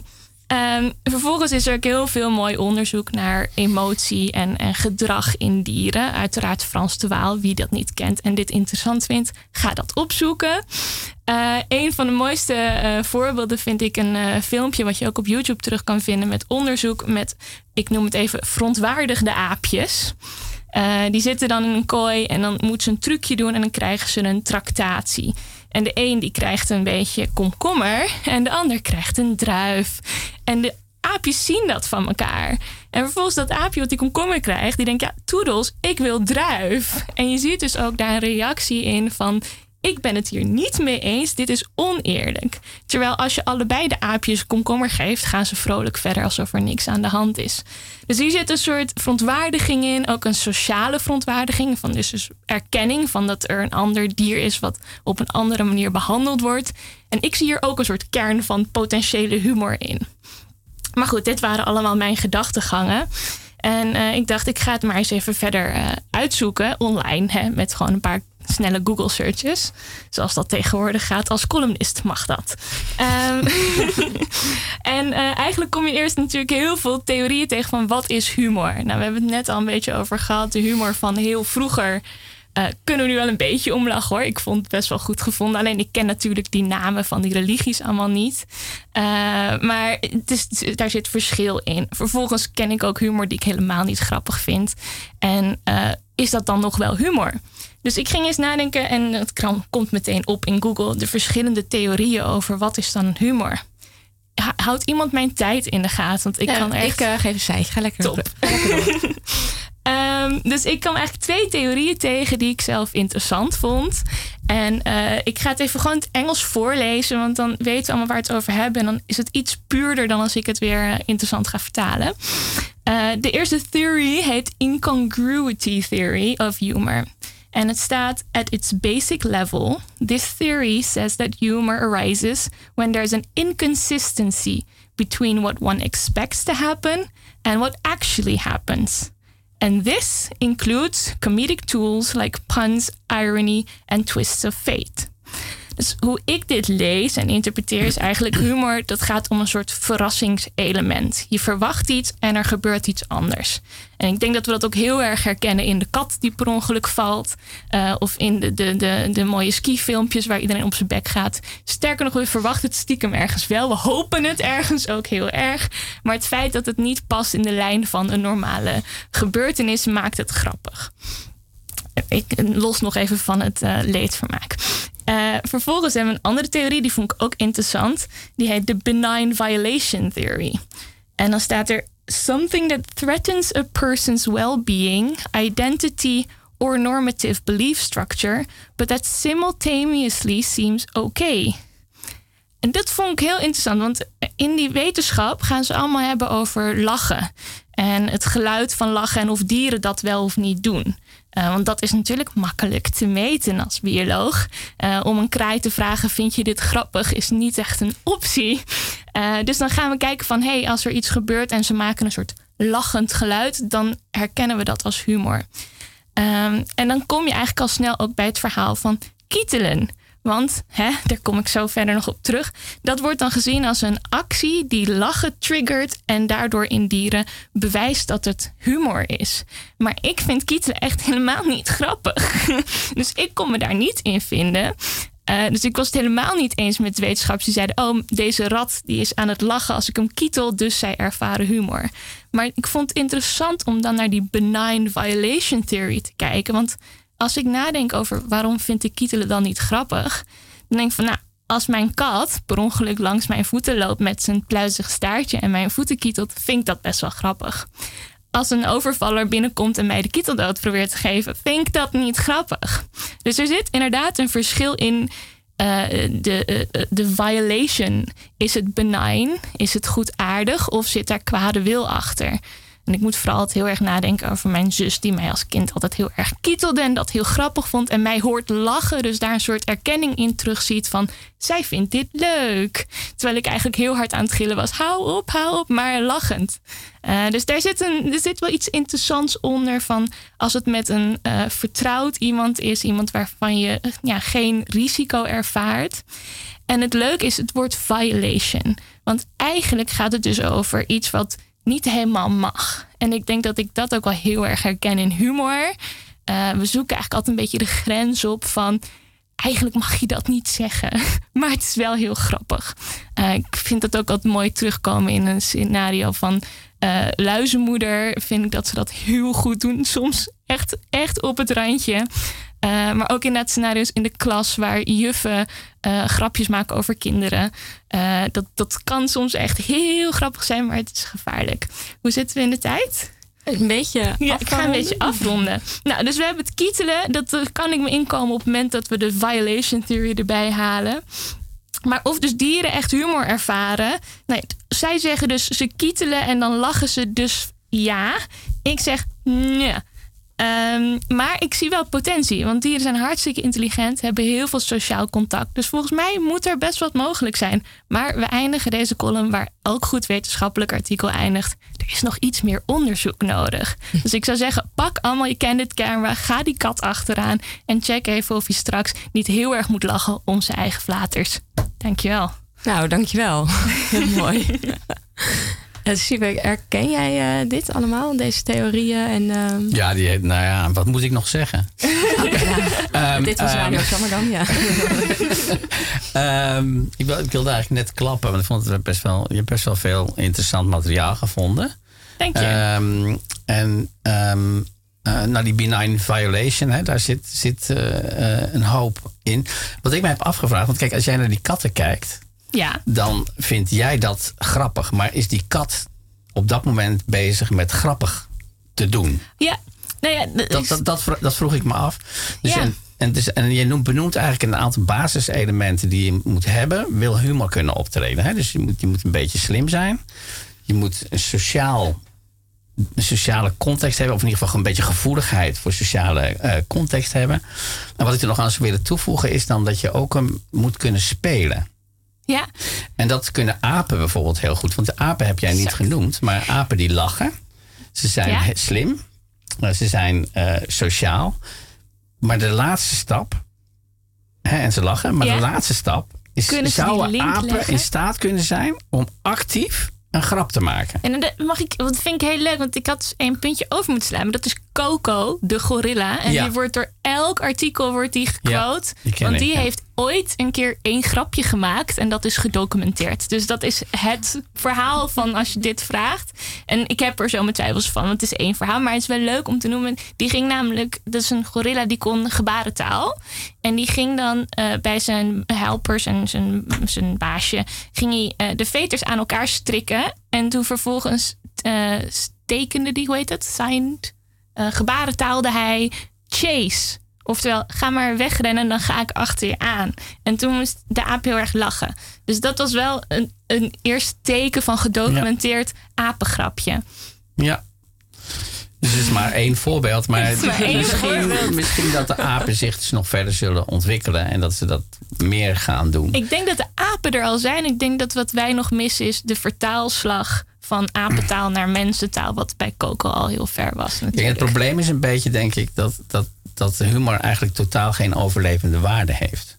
Um, vervolgens is er ook heel veel mooi onderzoek naar emotie en, en gedrag in dieren. Uiteraard Frans de Waal, wie dat niet kent en dit interessant vindt, ga dat opzoeken. Uh, een van de mooiste uh, voorbeelden vind ik een uh, filmpje wat je ook op YouTube terug kan vinden met onderzoek met, ik noem het even, verontwaardigde aapjes. Uh, die zitten dan in een kooi en dan moeten ze een trucje doen en dan krijgen ze een tractatie. En de een die krijgt een beetje komkommer en de ander krijgt een druif. En de aapjes zien dat van elkaar. En vervolgens dat aapje wat die komkommer krijgt, die denkt, ja, toedels, ik wil druif. En je ziet dus ook daar een reactie in van, ik ben het hier niet mee eens, dit is oneerlijk. Terwijl als je allebei de aapjes komkommer geeft, gaan ze vrolijk verder alsof er niks aan de hand is. Dus hier zit een soort verontwaardiging in, ook een sociale verontwaardiging. Van dus, dus erkenning van dat er een ander dier is wat op een andere manier behandeld wordt. En ik zie hier ook een soort kern van potentiële humor in. Maar goed, dit waren allemaal mijn gedachtegangen. En uh, ik dacht, ik ga het maar eens even verder uh, uitzoeken online, hè, met gewoon een paar snelle Google searches. Zoals dat tegenwoordig gaat. Als columnist mag dat. Um, en uh, eigenlijk kom je eerst natuurlijk heel veel theorieën tegen van wat is humor. Nou, we hebben het net al een beetje over gehad. De humor van heel vroeger uh, kunnen we nu wel een beetje om lachen, hoor. Ik vond het best wel goed gevonden. Alleen ik ken natuurlijk die namen van die religies allemaal niet. Uh, maar het is, daar zit verschil in. Vervolgens ken ik ook humor die ik helemaal niet grappig vind. En uh, is dat dan nog wel humor? Dus ik ging eens nadenken en het komt meteen op in Google de verschillende theorieën over wat is dan humor. Houdt iemand mijn tijd in de gaten? Want ik ja, kan echt... Ik uh, geef een zij. Ga lekker top. um, dus ik kwam eigenlijk twee theorieën tegen die ik zelf interessant vond. En uh, ik ga het even gewoon in het Engels voorlezen, want dan weten we allemaal waar we het over hebben. En dan is het iets puurder dan als ik het weer uh, interessant ga vertalen. Uh, de eerste theorie heet Incongruity Theory of Humor. En het staat, at its basic level, this theory says that humor arises when there's an inconsistency between what one expects to happen and what actually happens. And this includes comedic tools like puns, irony and twists of fate. Dus hoe ik dit lees en interpreteer is eigenlijk humor, dat gaat om een soort verrassingselement. Je verwacht iets en er gebeurt iets anders. En ik denk dat we dat ook heel erg herkennen in de kat die per ongeluk valt. Uh, of in de, de, de, de mooie skifilmpjes waar iedereen op zijn bek gaat. Sterker nog, we verwachten het stiekem ergens wel. We hopen het ergens ook heel erg. Maar het feit dat het niet past in de lijn van een normale gebeurtenis maakt het grappig. Ik los nog even van het uh, leedvermaak. Uh, vervolgens hebben we een andere theorie, die vond ik ook interessant. Die heet de Benign Violation Theory. En dan staat er: something that threatens a person's well-being, identity or normative belief structure, but that simultaneously seems okay. En dat vond ik heel interessant, want in die wetenschap gaan ze allemaal hebben over lachen. En het geluid van lachen en of dieren dat wel of niet doen. Uh, want dat is natuurlijk makkelijk te meten als bioloog. Uh, om een kraai te vragen, vind je dit grappig, is niet echt een optie. Uh, dus dan gaan we kijken van, hé, hey, als er iets gebeurt en ze maken een soort lachend geluid, dan herkennen we dat als humor. Um, en dan kom je eigenlijk al snel ook bij het verhaal van kietelen. Want, hè, daar kom ik zo verder nog op terug. Dat wordt dan gezien als een actie die lachen triggert en daardoor in dieren bewijst dat het humor is. Maar ik vind kietelen echt helemaal niet grappig. Dus ik kon me daar niet in vinden. Uh, dus ik was het helemaal niet eens met de wetenschappers die zeiden, oh, deze rat die is aan het lachen als ik hem kietel, dus zij ervaren humor. Maar ik vond het interessant om dan naar die benign violation theory te kijken. Want als ik nadenk over waarom vind ik kietelen dan niet grappig, dan denk ik van, nou, als mijn kat per ongeluk langs mijn voeten loopt met zijn pluizig staartje en mijn voeten kietelt, vind ik dat best wel grappig. Als een overvaller binnenkomt en mij de kieteldood probeert te geven, vind ik dat niet grappig. Dus er zit inderdaad een verschil in uh, de, uh, de violation. Is het benign? Is het goedaardig? Of zit daar kwade wil achter? En ik moet vooral altijd heel erg nadenken over mijn zus, die mij als kind altijd heel erg kietelde en dat heel grappig vond en mij hoort lachen, dus daar een soort erkenning in terugziet van, zij vindt dit leuk. Terwijl ik eigenlijk heel hard aan het gillen was, hou op, hou op, maar lachend. Uh, dus daar zit, een, er zit wel iets interessants onder van, als het met een uh, vertrouwd iemand is, iemand waarvan je uh, ja, geen risico ervaart. En het leuke is het woord violation. Want eigenlijk gaat het dus over iets wat niet helemaal mag. En ik denk dat ik dat ook wel heel erg herken in humor. Uh, we zoeken eigenlijk altijd een beetje de grens op van... eigenlijk mag je dat niet zeggen. Maar het is wel heel grappig. Uh, ik vind dat ook altijd mooi terugkomen in een scenario van... Uh, Luizenmoeder vind ik dat ze dat heel goed doen. Soms echt, echt op het randje. Uh, maar ook inderdaad scenario's in de klas... waar juffen uh, grapjes maken over kinderen. Uh, dat, dat kan soms echt heel grappig zijn, maar het is gevaarlijk. Hoe zitten we in de tijd? Een beetje Ja, ik ga een beetje afronden. Nou, dus we hebben het kietelen. Dat kan ik me inkomen op het moment dat we de violation theory erbij halen. Maar of dus dieren echt humor ervaren. Nee, zij zeggen dus ze kietelen en dan lachen ze dus ja. Ik zeg nee. Um, maar ik zie wel potentie. Want dieren zijn hartstikke intelligent. Hebben heel veel sociaal contact. Dus volgens mij moet er best wat mogelijk zijn. Maar we eindigen deze column waar elk goed wetenschappelijk artikel eindigt. Er is nog iets meer onderzoek nodig. Dus ik zou zeggen, pak allemaal je Candid camera. Ga die kat achteraan. En check even of je straks niet heel erg moet lachen om zijn eigen flaters. Dankjewel. Nou, dankjewel. Heel mooi. Uh, Siebe, herken jij uh, dit allemaal, deze theorieën? En, uh... Ja, die, nou ja, wat moet ik nog zeggen? Okay, ja. um, dit was Radio um, Swammerdam, ja. um, ik, wil, ik wilde eigenlijk net klappen, want ik vond het best wel, je hebt best wel veel interessant materiaal gevonden. Dank je. Um, en um, uh, nou, die benign violation, hè, daar zit, zit uh, uh, een hoop in. Wat ik me heb afgevraagd, want kijk, als jij naar die katten kijkt... Ja. Dan vind jij dat grappig. Maar is die kat op dat moment bezig met grappig te doen? Ja. Nou ja dat, dat, dat, dat, dat vroeg ik me af. Dus ja. en, en, dus, en je noemt, benoemt eigenlijk een aantal basiselementen die je moet hebben. Wil humor kunnen optreden. Hè? Dus je moet, je moet een beetje slim zijn. Je moet een, sociaal, een sociale context hebben. Of in ieder geval een beetje gevoeligheid voor sociale uh, context hebben. En wat ik er nog aan zou willen toevoegen is dan dat je ook hem moet kunnen spelen. Ja. En dat kunnen apen bijvoorbeeld heel goed. Want de apen heb jij niet exact. genoemd. Maar apen die lachen. Ze zijn ja. slim. Ze zijn uh, sociaal. Maar de laatste stap... Hè, en ze lachen. Maar ja. de laatste stap... is zouden apen leggen? in staat kunnen zijn... om actief een grap te maken. En dat mag ik, dat vind ik heel leuk. Want ik had dus één puntje over moeten slaan. Maar dat is Coco, de gorilla. En ja. die wordt door elk artikel wordt die gequote. Ja, die want die ik, ja. heeft ooit een keer één grapje gemaakt. En dat is gedocumenteerd. Dus dat is het verhaal van als je dit vraagt. En ik heb er zo mijn twijfels van. Want het is één verhaal. Maar het is wel leuk om te noemen. Die ging namelijk... Dat is een gorilla die kon gebarentaal. En die ging dan uh, bij zijn helpers en zijn, zijn baasje... ging hij uh, de veters aan elkaar strikken. En toen vervolgens uh, tekende die, hoe heet het? Signed... Uh, gebarentaalde hij chase. Oftewel, ga maar wegrennen en dan ga ik achter je aan. En toen moest de aap heel erg lachen. Dus dat was wel een, een eerste teken van gedocumenteerd ja. apengrapje. Ja. Dus het is maar één voorbeeld. Maar, het is maar één misschien, voorbeeld. misschien dat de apen zich dus nog verder zullen ontwikkelen. En dat ze dat meer gaan doen. Ik denk dat de apen er al zijn. Ik denk dat wat wij nog missen is de vertaalslag... van apentaal naar mensentaal, wat bij Coco al heel ver was. Ja, het probleem is een beetje, denk ik, dat, dat, dat humor eigenlijk totaal geen overlevende waarde heeft.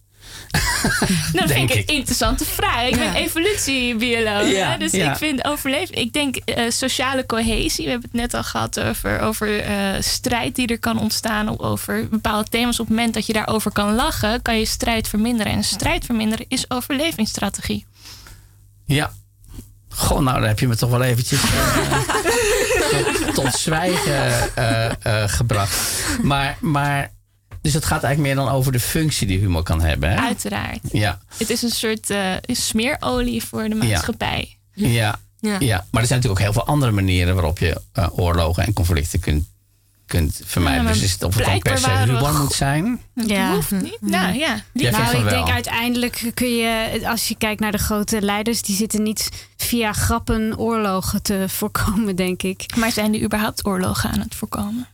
Dat vind ik een interessante vraag. Ik ja. ben evolutiebioloog. Ja, dus ja. ik vind overleven. Ik denk uh, sociale cohesie. We hebben het net al gehad over, over uh, strijd die er kan ontstaan. Over bepaalde thema's. Op het moment dat je daarover kan lachen, kan je strijd verminderen. En strijd verminderen is overlevingsstrategie. Ja. Goh, nou, dan heb je me toch wel eventjes uh, tot, tot zwijgen uh, uh, gebracht. Maar, maar, dus het gaat eigenlijk meer dan over de functie die humor kan hebben. Hè? Uiteraard. Ja. Het is een soort uh, smeerolie voor de maatschappij. Ja. Ja. Ja. ja, maar er zijn natuurlijk ook heel veel andere manieren waarop je uh, oorlogen en conflicten kunt, kunt vermijden. Ja, dus is het of het dan per se humor moet zijn? Dat ja. hoeft niet. Nou ja. Die, nou, ik denk uiteindelijk kun je, als je kijkt naar de grote leiders, die zitten niet via grappen oorlogen te voorkomen, denk ik. Maar zijn die überhaupt oorlogen aan het voorkomen?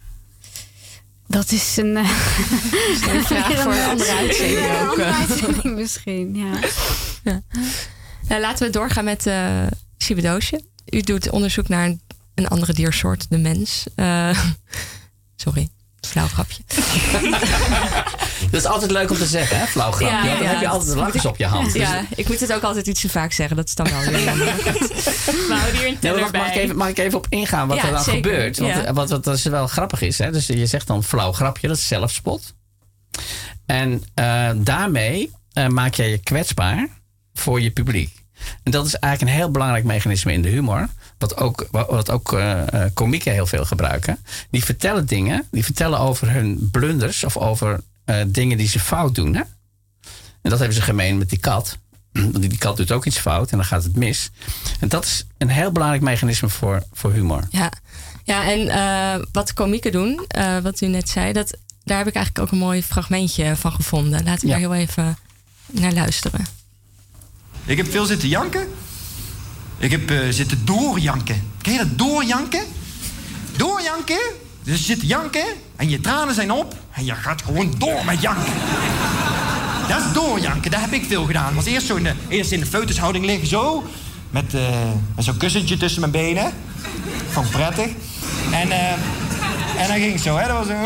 Dat is een, uh, een vraag voor een andere uitzending ja, ook. Een andere uitzending misschien, ja. ja. Nou, laten we doorgaan met uh, Siebe Doosje. U doet onderzoek naar een, een andere diersoort, de mens. Uh, sorry. Flauw grapje. Dat is altijd leuk om te zeggen, hè? Flauw grapje. Ja, Want dan ja. heb je altijd lachjes op je hand. Ja, Dus- ik moet het ook altijd iets te vaak zeggen. Dat is dan wel weer jammer. We houden hier een Nee, teller maar mag, mag, ik bij. even, mag ik even op ingaan wat Ja, er dan zeker. gebeurt? Want Ja. wat, wat, wat is wel grappig is, hè? Dus je zegt dan flauw grapje, dat is zelfspot. En uh, daarmee uh, maak jij je kwetsbaar voor je publiek. En dat is eigenlijk een heel belangrijk mechanisme in de humor. Wat ook, wat ook uh, uh, komieken heel veel gebruiken. Die vertellen dingen, die vertellen over hun blunders of over uh, dingen die ze fout doen. Hè? En dat hebben ze gemeen met die kat. Want die kat doet ook iets fout en dan gaat het mis. En dat is een heel belangrijk mechanisme voor, voor humor. Ja, ja en uh, wat komieken doen, uh, wat u net zei, dat, daar heb ik eigenlijk ook een mooi fragmentje van gevonden. Laten we Ja. daar heel even naar luisteren. Ik heb veel zitten janken. Ik heb uh, zitten doorjanken. Ken je dat doorjanken? Doorjanken? Dus je zit te janken en je tranen zijn op en je gaat gewoon door met janken. Dat is doorjanken, dat heb ik veel gedaan. Was eerst, zo in de, eerst in de foetushouding liggen, zo. Met, uh, met zo'n kussentje tussen mijn benen. Vond ik prettig. En, uh, en dan ging ik zo, hè. Dat was zo.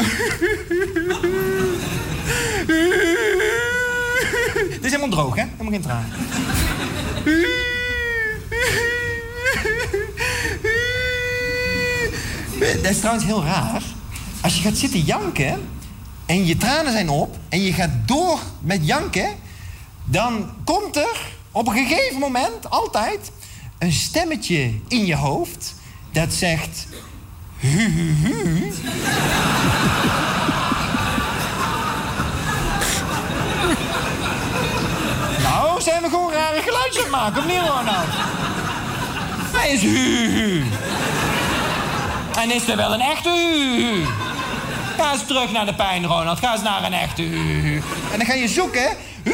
Dit is helemaal droog, hè? Helemaal geen traan. Dat is trouwens heel raar. Als je gaat zitten janken en je tranen zijn op en je gaat door met janken, dan komt er op een gegeven moment altijd een stemmetje in je hoofd dat zegt hu hu hu. Nou, zijn we gewoon rare geluidjes aan het maken, of niet, Ronald? Hij is hu hu. En is er wel een echte hu hu? Ga eens terug naar de pijn, Ronald. Ga eens naar een echte hu hu. En dan ga je zoeken. Hu.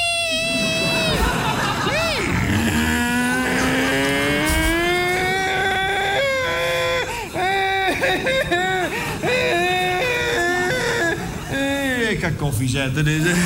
Ik ga koffie zetten.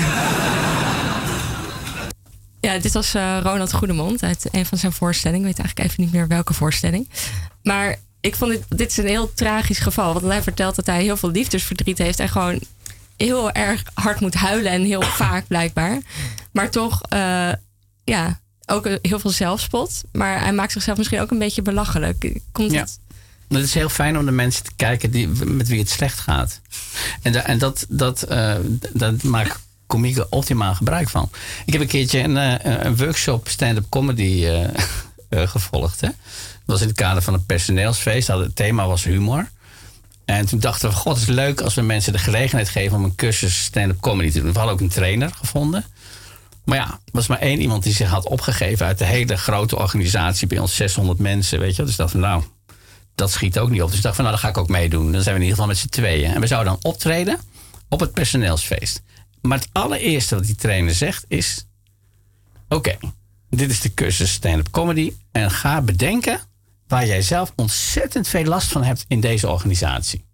Ja, dit was uh, Ronald Goedemond uit een van zijn voorstellingen. Ik weet eigenlijk even niet meer welke voorstelling. Maar ik vond dit, dit is een heel tragisch geval. Want hij vertelt dat hij heel veel liefdesverdriet heeft. En gewoon heel erg hard moet huilen. En heel vaak blijkbaar. Maar toch, uh, ja, ook heel veel zelfspot. Maar hij maakt zichzelf misschien ook een beetje belachelijk. Komt Ja. het... Het is heel fijn om de mensen te kijken die, met wie het slecht gaat. En, da, en dat, dat, uh, dat maakt komieken optimaal gebruik van. Ik heb een keertje een, uh, een workshop stand-up comedy uh, uh, gevolgd. Hè? Dat was in het kader van een personeelsfeest. Het thema was humor. En toen dachten we, god, het is leuk als we mensen de gelegenheid geven om een cursus stand-up comedy te doen. We hadden ook een trainer gevonden. Maar ja, er was maar één iemand die zich had opgegeven uit de hele grote organisatie. Bij ons zeshonderd mensen, weet je wel. Dus dachten we, nou, dat schiet ook niet op. Dus ik dacht van, nou, dan ga ik ook meedoen. Dan zijn we in ieder geval met z'n tweeën. En we zouden dan optreden op het personeelsfeest. Maar het allereerste wat die trainer zegt is... Oké, okay, dit is de cursus stand-up comedy. En ga bedenken waar jij zelf ontzettend veel last van hebt in deze organisatie.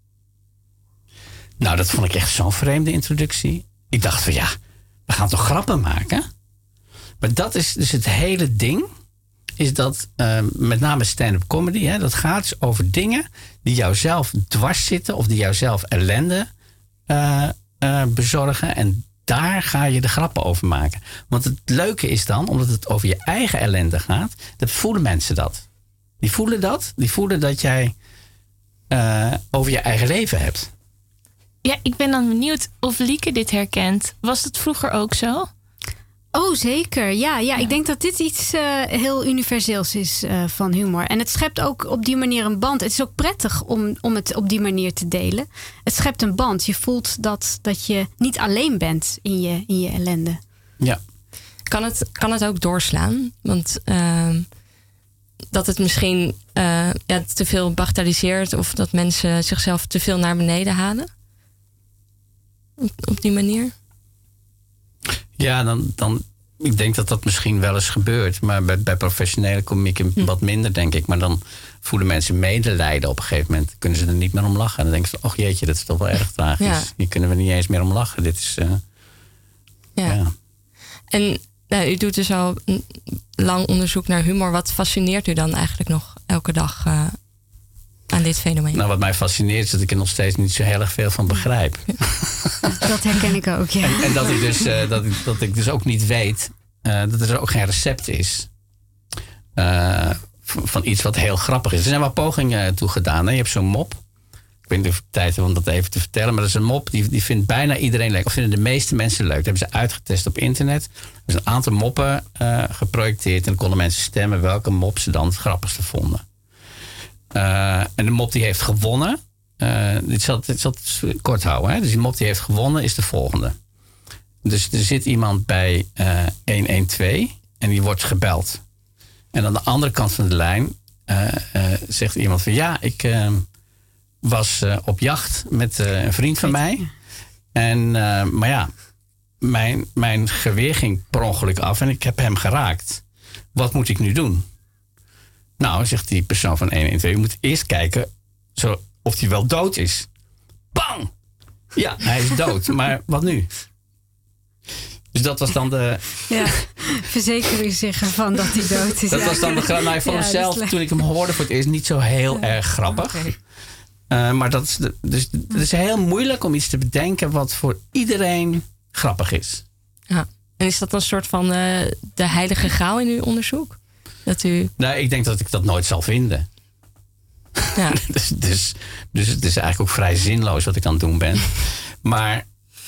Nou, dat vond ik echt zo'n vreemde introductie. Ik dacht van, ja, we gaan toch grappen maken? Maar dat is dus het hele ding... is dat uh, met name stand-up comedy... Hè, dat gaat dus over dingen die jou zelf dwars zitten... of die jou zelf ellende uh, uh, bezorgen. En daar ga je de grappen over maken. Want het leuke is dan, omdat het over je eigen ellende gaat... dat voelen mensen dat. Die voelen dat. Die voelen dat jij uh, over je eigen leven hebt. Ja, ik ben dan benieuwd of Lieke dit herkent. Was het vroeger ook zo? Oh, zeker. Ja, ja, ik denk dat dit iets uh, heel universeels is uh, van humor. En het schept ook op die manier een band. Het is ook prettig om, om het op die manier te delen. Het schept een band. Je voelt dat, dat je niet alleen bent in je, in je ellende. Ja. Kan het, kan het ook doorslaan? Want uh, dat het misschien uh, ja, te veel bagatelliseert... of dat mensen zichzelf te veel naar beneden halen? Op, op die manier? Ja, dan, dan, ik denk dat dat misschien wel eens gebeurt. Maar bij, bij professionele komieken hm. wat minder, denk ik. Maar dan voelen mensen medelijden op een gegeven moment. Kunnen ze er niet meer om lachen. Dan denken ze, och jeetje, dat is toch wel erg tragisch. Ja. Hier kunnen we niet eens meer om lachen. Dit is... Uh, ja. ja. En nou, u doet dus al lang onderzoek naar humor. Wat fascineert u dan eigenlijk nog elke dag uh, aan dit fenomeen? Nou, wat mij fascineert is dat ik er nog steeds niet zo heel erg veel van begrijp. Dat herken ik ook, ja. En, en dat, ik dus, uh, dat, ik, dat ik dus ook niet weet uh, dat er ook geen recept is. Uh, van, van iets wat heel grappig is. Er zijn wel pogingen toe gedaan. Hè? Je hebt zo'n mop. Ik weet niet of ik tijd heb om dat even te vertellen. Maar dat is een mop, die, die vindt bijna iedereen leuk. Of vinden de meeste mensen leuk. Dat hebben ze uitgetest op internet. Er is een aantal moppen uh, geprojecteerd. En dan konden mensen stemmen welke mop ze dan het grappigste vonden. Uh, en de mop die heeft gewonnen. Uh, dit zal het kort houden. Hè? Dus die mop die heeft gewonnen is de volgende. Dus er zit iemand bij uh, honderdtwaalf en die wordt gebeld. En aan de andere kant van de lijn uh, uh, zegt iemand van... ja, ik uh, was uh, op jacht met uh, een vriend van mij. En, uh, maar ja, mijn, mijn geweer ging per ongeluk af en ik heb hem geraakt. Wat moet ik nu doen? Nou, zegt die persoon van honderdtwaalf, je moet eerst kijken zo, of hij wel dood is. Bang! Ja, hij is dood. Maar wat nu? Dus dat was dan de... Ja, verzeker u zich ervan dat hij dood is. Dat ja. was dan de grap. Nou, ik vond ja, hem zelf, toen ik hem hoorde voor het eerst, niet zo heel ja. erg grappig. Okay. Uh, maar dat is, de, dus, het is heel moeilijk om iets te bedenken wat voor iedereen grappig is. Ja. En is dat een soort van uh, de heilige graal in uw onderzoek? Dat u... Nou, ik denk dat ik dat nooit zal vinden. Ja. dus, dus, dus het is eigenlijk ook vrij zinloos wat ik aan het doen ben. Maar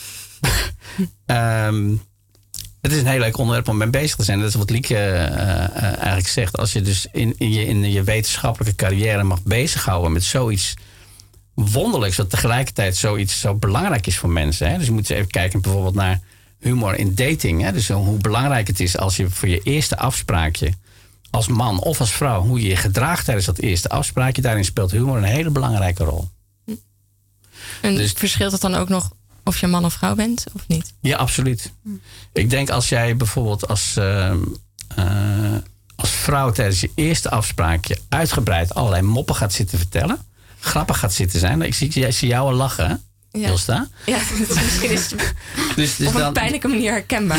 um, het is een heel leuk onderwerp om mee bezig te zijn. Dat is wat Lieke uh, uh, eigenlijk zegt. Als je dus in, in, je, in je wetenschappelijke carrière mag bezighouden met zoiets wonderlijks, wat tegelijkertijd zoiets zo belangrijk is voor mensen. Hè? Dus je moet eens even kijken bijvoorbeeld naar humor in dating. Hè? Dus hoe belangrijk het is als je voor je eerste afspraakje als man of als vrouw, hoe je je gedraagt tijdens dat eerste afspraakje, daarin speelt humor een hele belangrijke rol. En dus verschilt het dan ook nog of je man of vrouw bent of niet? Ja, absoluut. Hm. Ik denk als jij bijvoorbeeld als, uh, uh, als vrouw tijdens je eerste afspraakje uitgebreid allerlei moppen gaat zitten vertellen, grappig gaat zitten zijn. Ik zie, ik zie jou al lachen, hè? Ja. Ilsta? Ja, misschien is het dus, dus op een dan, pijnlijke manier herkenbaar.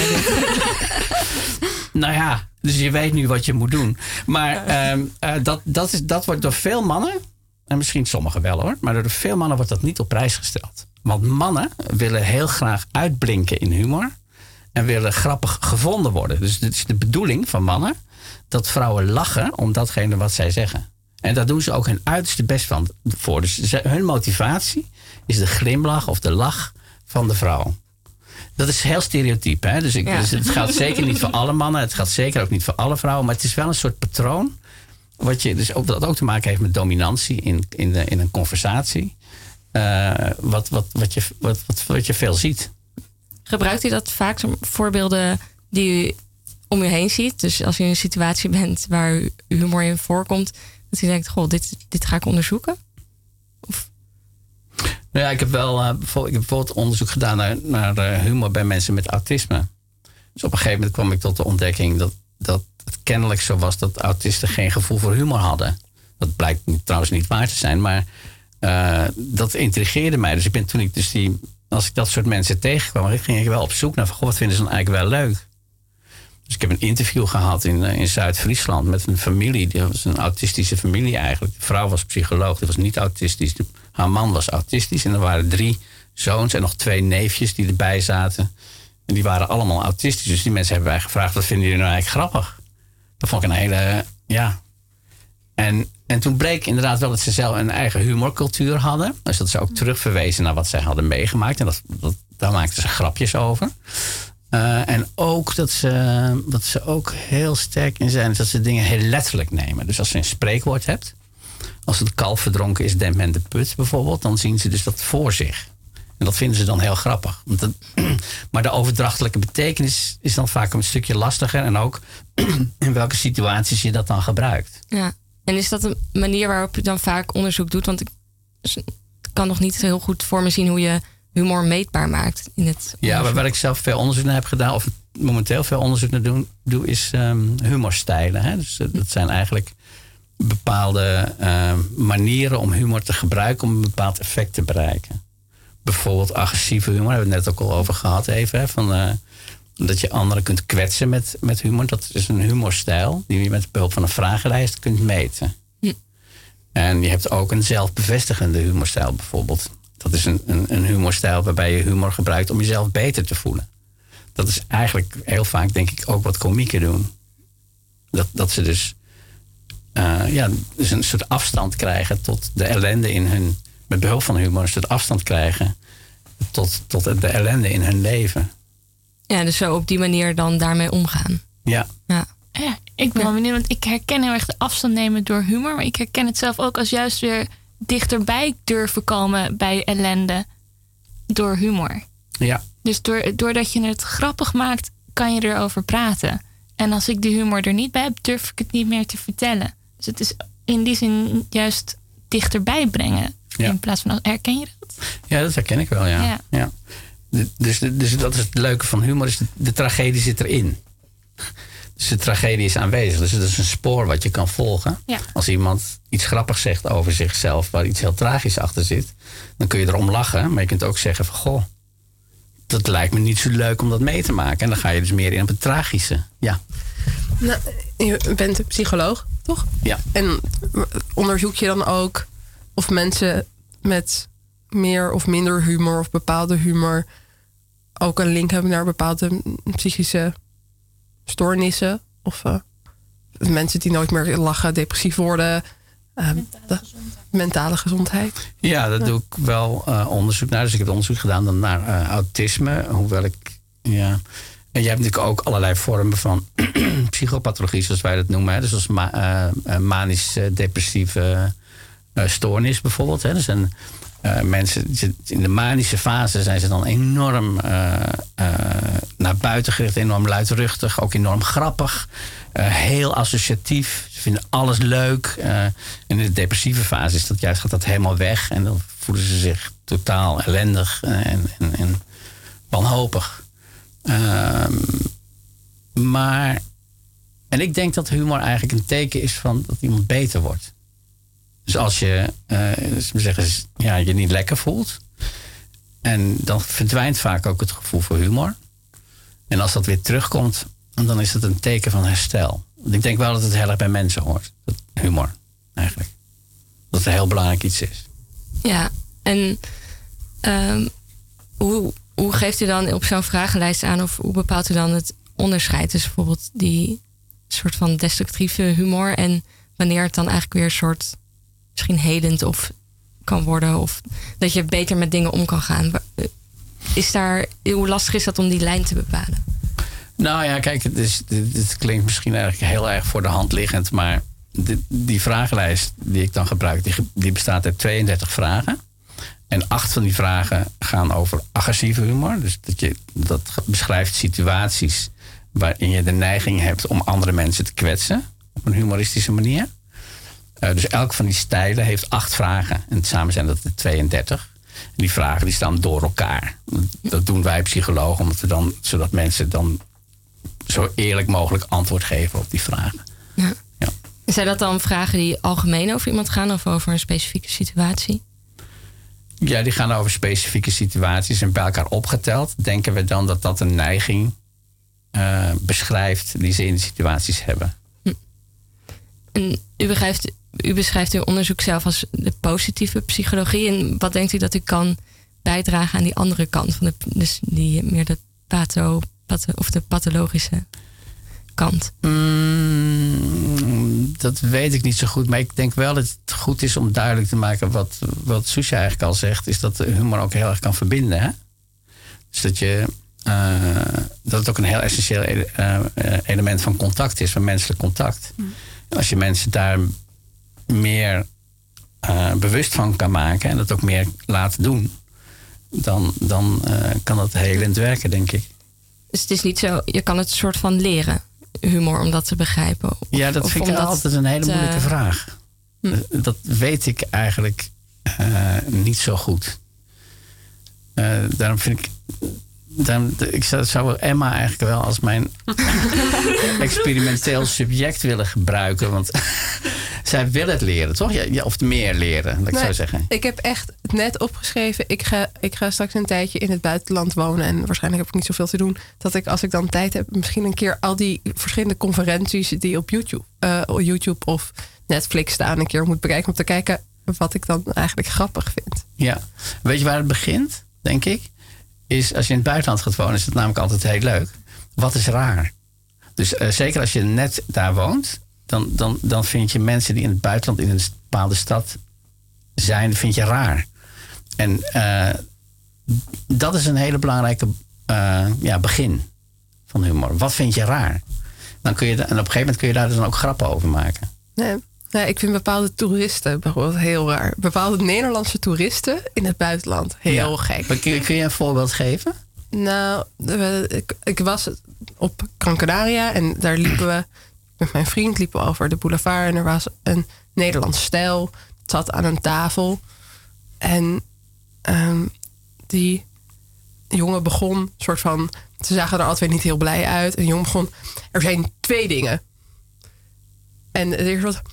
Nou ja, dus je weet nu wat je moet doen. Maar um, uh, dat, dat, is, dat wordt door veel mannen, en misschien sommigen wel hoor, maar door veel mannen wordt dat niet op prijs gesteld. Want mannen willen heel graag uitblinken in humor en willen grappig gevonden worden. Dus het is de bedoeling van mannen dat vrouwen lachen om datgene wat zij zeggen. En daar doen ze ook hun uiterste best van voor. Dus ze, hun motivatie is de glimlach of de lach van de vrouw. Dat is heel stereotyp. Hè? Dus, ik, ja. dus het gaat zeker niet voor alle mannen. Het gaat zeker ook niet voor alle vrouwen. Maar het is wel een soort patroon. Wat je, dus ook, dat ook te maken heeft met dominantie in, in, de, in een conversatie. Uh, wat, wat, wat, je, wat, wat, wat je veel ziet. Gebruikt u dat vaak, voorbeelden die u om u heen ziet? Dus als u in een situatie bent waar humor in voorkomt, dat u denkt, goh, dit, dit ga ik onderzoeken? Of... Nou ja, ik heb wel uh, bijvoorbeeld, ik heb bijvoorbeeld onderzoek gedaan naar, naar uh, humor bij mensen met autisme. Dus op een gegeven moment kwam ik tot de ontdekking dat, dat het kennelijk zo was dat autisten geen gevoel voor humor hadden. Dat blijkt trouwens niet waar te zijn, maar uh, dat intrigeerde mij. Dus ik ben toen ik dus die, als ik dat soort mensen tegenkwam, ging ik wel op zoek naar, goh, wat vinden ze dan eigenlijk wel leuk? Dus ik heb een interview gehad in, in Zuid-Friesland met een familie. Die was een autistische familie eigenlijk. De vrouw was psycholoog, die was niet autistisch. De, haar man was autistisch. En er waren drie zoons en nog twee neefjes die erbij zaten. En die waren allemaal autistisch. Dus die mensen hebben wij gevraagd, wat vinden jullie nou eigenlijk grappig? Dat vond ik een hele, ja. En, en toen bleek inderdaad wel dat ze zelf een eigen humorcultuur hadden. Dus dat ze ook terugverwezen naar wat zij hadden meegemaakt. En dat, dat, daar maakten ze grapjes over. Uh, en ook dat ze, wat ze ook heel sterk in zijn, is dat ze dingen heel letterlijk nemen. Dus als je een spreekwoord hebt, als het kalf verdronken is, dempt men de put bijvoorbeeld, dan zien ze dus dat voor zich. En dat vinden ze dan heel grappig. Want dat, maar de overdrachtelijke betekenis is dan vaak een stukje lastiger. En ook in welke situaties je dat dan gebruikt. Ja, en is dat een manier waarop je dan vaak onderzoek doet? Want ik kan nog niet heel goed voor me zien hoe je humor meetbaar maakt in het onderzoek. Ja, maar waar ik zelf veel onderzoek naar heb gedaan, of momenteel veel onderzoek naar doen, doe, is um, humorstijlen. Hè? Dus uh, dat zijn eigenlijk bepaalde uh, manieren om humor te gebruiken om een bepaald effect te bereiken. Bijvoorbeeld agressieve humor, daar hebben we het net ook al over gehad even. Hè? Van, uh, dat je anderen kunt kwetsen met, met humor. Dat is een humorstijl die je met behulp van een vragenlijst kunt meten. Hm. En je hebt ook een zelfbevestigende humorstijl bijvoorbeeld. Dat is een, een, een humorstijl waarbij je humor gebruikt om jezelf beter te voelen. Dat is eigenlijk heel vaak, denk ik, ook wat komieken doen. Dat, dat ze dus, uh, ja, dus een soort afstand krijgen tot de ellende in hun... met behulp van humor een soort afstand krijgen tot, tot de ellende in hun leven. Ja, dus zo op die manier dan daarmee omgaan. Ja. Ja, ja ik ben wel benieuwd, want ik herken heel erg de afstand nemen door humor. Maar ik herken het zelf ook als juist weer dichterbij durven komen bij ellende door humor. Ja. Dus door, doordat je het grappig maakt, kan je erover praten. En als ik de humor er niet bij heb, durf ik het niet meer te vertellen. Dus het is in die zin juist dichterbij brengen. Ja. In plaats van, herken je dat? Ja, dat herken ik wel, ja. Ja. ja. Dus, dus dat is het leuke van humor, is de, de tragedie zit erin. Dus de tragedie is aanwezig. Dus dat is een spoor wat je kan volgen. Ja. Als iemand iets grappigs zegt over zichzelf, waar iets heel tragisch achter zit, dan kun je erom lachen. Maar je kunt ook zeggen van, goh, dat lijkt me niet zo leuk om dat mee te maken. En dan ga je dus meer in op het tragische. Ja. Nou, je bent een psycholoog, toch? Ja. En onderzoek je dan ook of mensen met meer of minder humor of bepaalde humor ook een link hebben naar bepaalde psychische stoornissen? Of uh, mensen die nooit meer lachen, depressief worden, uh, mentale, de, gezondheid. mentale gezondheid? Ja, daar ja. doe ik wel uh, onderzoek naar. Dus ik heb onderzoek gedaan dan naar uh, autisme. Hoewel ik, ja... En je hebt natuurlijk ook allerlei vormen van psychopathologie, zoals wij dat noemen. Hè. Dus als ma- uh, manisch-depressieve uh, stoornis bijvoorbeeld. Hè. Dus een, uh, mensen in de manische fase zijn ze dan enorm uh, uh, naar buiten gericht, enorm luidruchtig, ook enorm grappig, uh, heel associatief. Ze vinden alles leuk. Uh, in de depressieve fase is dat juist, gaat dat helemaal weg. En dan voelen ze zich totaal ellendig en, en, en wanhopig. Uh, maar, en ik denk dat humor eigenlijk een teken is van dat iemand beter wordt. Dus als je, uh, dus we zeggen, ja, je niet lekker voelt, en dan verdwijnt vaak ook het gevoel voor humor. En als dat weer terugkomt, dan is het een teken van herstel. Want ik denk wel dat het heel erg bij mensen hoort, dat humor eigenlijk. Dat het een heel belangrijk iets is. Ja, en um, hoe... Hoe geeft u dan op zo'n vragenlijst aan, of hoe bepaalt u dan het onderscheid tussen bijvoorbeeld die soort van destructieve humor en wanneer het dan eigenlijk weer een soort misschien helend of kan worden, of dat je beter met dingen om kan gaan? Is daar, hoe lastig is dat om die lijn te bepalen? Nou ja, kijk, het, is, het klinkt misschien eigenlijk heel erg voor de hand liggend, maar die, die vragenlijst die ik dan gebruik, die, die bestaat uit tweeëndertig vragen. En acht van die vragen gaan over agressieve humor. Dus dat, je, dat beschrijft situaties waarin je de neiging hebt om andere mensen te kwetsen. Op een humoristische manier. Uh, dus elk van die stijlen heeft acht vragen. En samen zijn dat er tweeëndertig. En die vragen die staan door elkaar. Dat doen wij psychologen, omdat we dan, zodat mensen dan zo eerlijk mogelijk antwoord geven op die vragen. Ja. Ja. Zijn dat dan vragen die algemeen over iemand gaan of over een specifieke situatie? Ja, die gaan over specifieke situaties en bij elkaar opgeteld denken we dan dat dat een neiging uh, beschrijft die ze in de situaties hebben. Hm. En u, begrijpt, u beschrijft uw onderzoek zelf als de positieve psychologie. En wat denkt u dat u kan bijdragen aan die andere kant van de, dus die meer de patho, patho, of de pathologische kant? Mm, dat weet ik niet zo goed. Maar ik denk wel dat het goed is om duidelijk te maken wat, wat Susha eigenlijk al zegt. Is dat de humor ook heel erg kan verbinden. Hè? Dus dat, je, uh, dat het ook een heel essentieel ele- uh, element van contact is. Van menselijk contact. Mm. Als je mensen daar meer uh, bewust van kan maken. En dat ook meer laten doen. Dan, dan uh, kan dat helend werken, denk ik. Dus het is niet zo, je kan het soort van leren, humor, om dat te begrijpen. Of, ja, dat vind ik altijd een hele moeilijke te... vraag. Hm. Dat weet ik eigenlijk uh, niet zo goed. Uh, daarom vind ik... Daarom, ik zou, zou Emma eigenlijk wel als mijn experimenteel subject willen gebruiken. Want zij wil het leren, toch? Ja, of meer leren, dat ik nee, zou zeggen. Ik heb echt net opgeschreven. Ik ga, ik ga straks een tijdje in het buitenland wonen. En waarschijnlijk heb ik niet zoveel te doen. Dat ik, als ik dan tijd heb, misschien een keer al die verschillende conferenties die op YouTube, uh, YouTube of Netflix staan een keer moet bekijken om te kijken wat ik dan eigenlijk grappig vind. Ja. Weet je waar het begint, denk ik? Is als je in het buitenland gaat wonen, is het namelijk altijd heel leuk. Wat is raar? Dus uh, zeker als je net daar woont, dan, dan, dan vind je mensen die in het buitenland in een bepaalde stad zijn, vind je raar. En uh, dat is een hele belangrijke uh, ja, begin van humor. Wat vind je raar? Dan kun je, en op een gegeven moment kun je daar dan ook grappen over maken. Nee. Nee, ik vind bepaalde toeristen bijvoorbeeld heel raar. Bepaalde Nederlandse toeristen in het buitenland. Heel ja. gek. Kun, kun je een voorbeeld geven? Nou, ik, ik was op Gran Canaria en daar liepen we met mijn vriend liepen we over de boulevard. En er was een Nederlands stel. Het zat aan een tafel. En um, die jongen begon soort van... Ze zagen er altijd niet heel blij uit. En de jongen begon... Er zijn twee dingen. En het eerste was...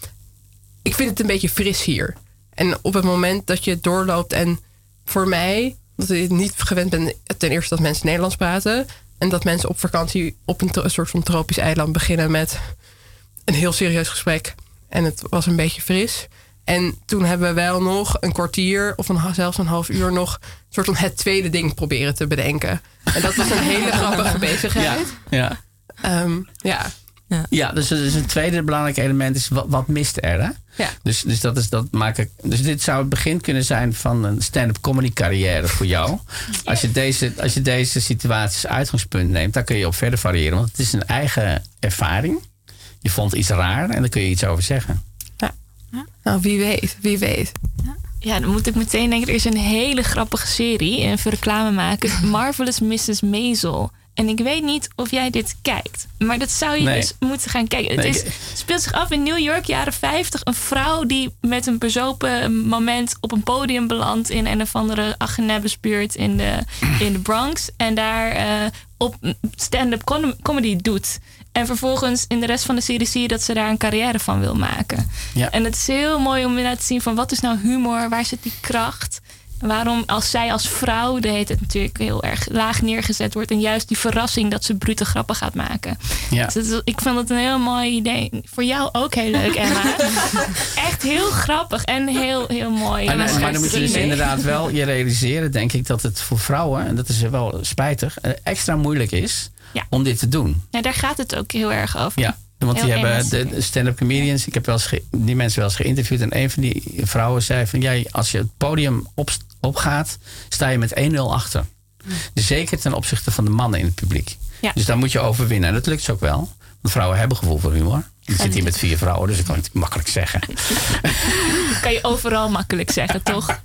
Ik vind het een beetje fris hier. En op het moment dat je het doorloopt en voor mij... dat ik niet gewend ben ten eerste dat mensen Nederlands praten... en dat mensen op vakantie op een, een soort van tropisch eiland beginnen met een heel serieus gesprek. En het was een beetje fris. En toen hebben we wel nog een kwartier of een, zelfs een half uur nog... een soort van het tweede ding proberen te bedenken. En dat was een hele grappige bezigheid. Ja, ja. Um, ja. Ja, ja dus, dus een tweede belangrijk element is wat, wat mist er, hè? Ja. Dus, dus, dat is, dat maken, dus dit zou het begin kunnen zijn van een stand-up comedy carrière voor jou. Als je deze, als je deze situaties uitgangspunt neemt, dan kun je op verder variëren. Want het is een eigen ervaring. Je vond iets raar en daar kun je iets over zeggen. Ja. Nou, wie weet, wie weet. Ja, dan moet ik meteen denken, er is een hele grappige serie, en voor reclame maken, Marvelous missus Maisel. En ik weet niet of jij dit kijkt. Maar dat zou je nee. dus moeten gaan kijken. Nee, het is, speelt zich af in New York, jaren vijftig. Een vrouw die met een bezopen moment op een podium belandt... in een of andere Aggenebbesbuurt in de, in de Bronx. En daar uh, op stand-up com- comedy doet. En vervolgens in de rest van de serie zie je dat ze daar een carrière van wil maken. Ja. En het is heel mooi om inderdaad te zien van wat is nou humor? Waar zit die kracht? Waarom als zij als vrouw, de heet het natuurlijk heel erg laag neergezet wordt. En juist die verrassing dat ze brute grappen gaat maken. Ja. Dus is, ik vond het een heel mooi idee. Voor jou ook heel leuk, Emma. Echt heel grappig en heel, heel mooi. En, maar, maar dan moet je dus inderdaad wel je realiseren, denk ik, dat het voor vrouwen, en dat is wel spijtig, extra moeilijk is ja. om dit te doen. Ja, daar gaat het ook heel erg over. Ja. Want die heel hebben de stand-up comedians, ik heb wel eens ge, die mensen wel eens geïnterviewd. En een van die vrouwen zei van, ja, als je het podium op, opgaat, sta je met één nul achter. Mm. Dus zeker ten opzichte van de mannen in het publiek. Ja. Dus daar moet je overwinnen. En dat lukt ze ook wel. Want vrouwen hebben gevoel voor humor. Je zit hier met vier vrouwen, dus ik kan het makkelijk zeggen. Dat kan je overal makkelijk zeggen, toch?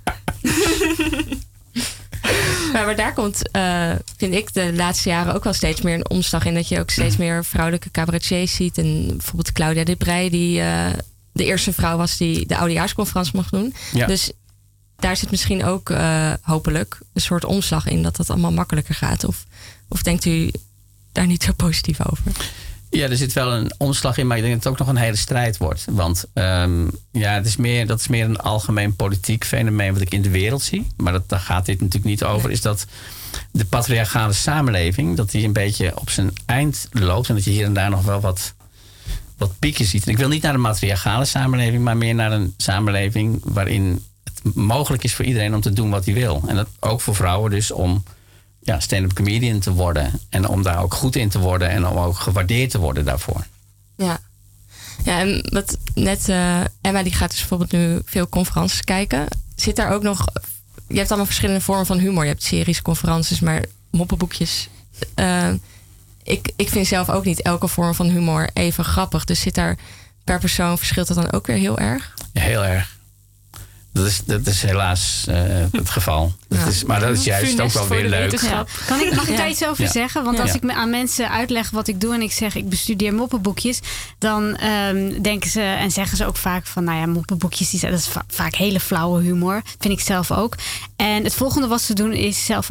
Maar, maar daar komt, uh, vind ik, de laatste jaren ook wel steeds meer een omslag in. Dat je ook steeds meer vrouwelijke cabaretiers ziet. En bijvoorbeeld Claudia de Breij, die uh, de eerste vrouw was die de oudejaarsconferentie mag doen. Ja. Dus daar zit misschien ook uh, hopelijk een soort omslag in. Dat dat allemaal makkelijker gaat. Of, of denkt u daar niet zo positief over? Ja, er zit wel een omslag in, maar ik denk dat het ook nog een hele strijd wordt. Want um, ja, het is meer, dat is meer een algemeen politiek fenomeen wat ik in de wereld zie. Maar dat, daar gaat dit natuurlijk niet over. Is dat de patriarchale samenleving, dat die een beetje op zijn eind loopt. En dat je hier en daar nog wel wat, wat pieken ziet. En ik wil niet naar een matriarchale samenleving, maar meer naar een samenleving waarin het mogelijk is voor iedereen om te doen wat hij wil. En dat ook voor vrouwen dus om ja, stand-up comedian te worden. En om daar ook goed in te worden. En om ook gewaardeerd te worden daarvoor. Ja, ja en wat net uh, Emma die gaat dus bijvoorbeeld nu veel conferenties kijken. Zit daar ook nog... Je hebt allemaal verschillende vormen van humor. Je hebt series, conferenties, maar moppenboekjes. Uh, ik, ik vind zelf ook niet elke vorm van humor even grappig. Dus zit daar per persoon, verschilt dat dan ook weer heel erg? Ja, heel erg. Dat is, dat is helaas uh, het geval. Dat ja. is, maar dat is juist ook wel weer leuk. Ja. Kan ik, mag ik ja. daar iets over ja. zeggen? Want als ja. ik aan mensen uitleg wat ik doe en ik zeg ik bestudeer moppenboekjes, dan um, denken ze en zeggen ze ook vaak van, nou ja, moppenboekjes, die, dat is va- vaak hele flauwe humor. Vind ik zelf ook. En het volgende wat ze doen is zelf een mop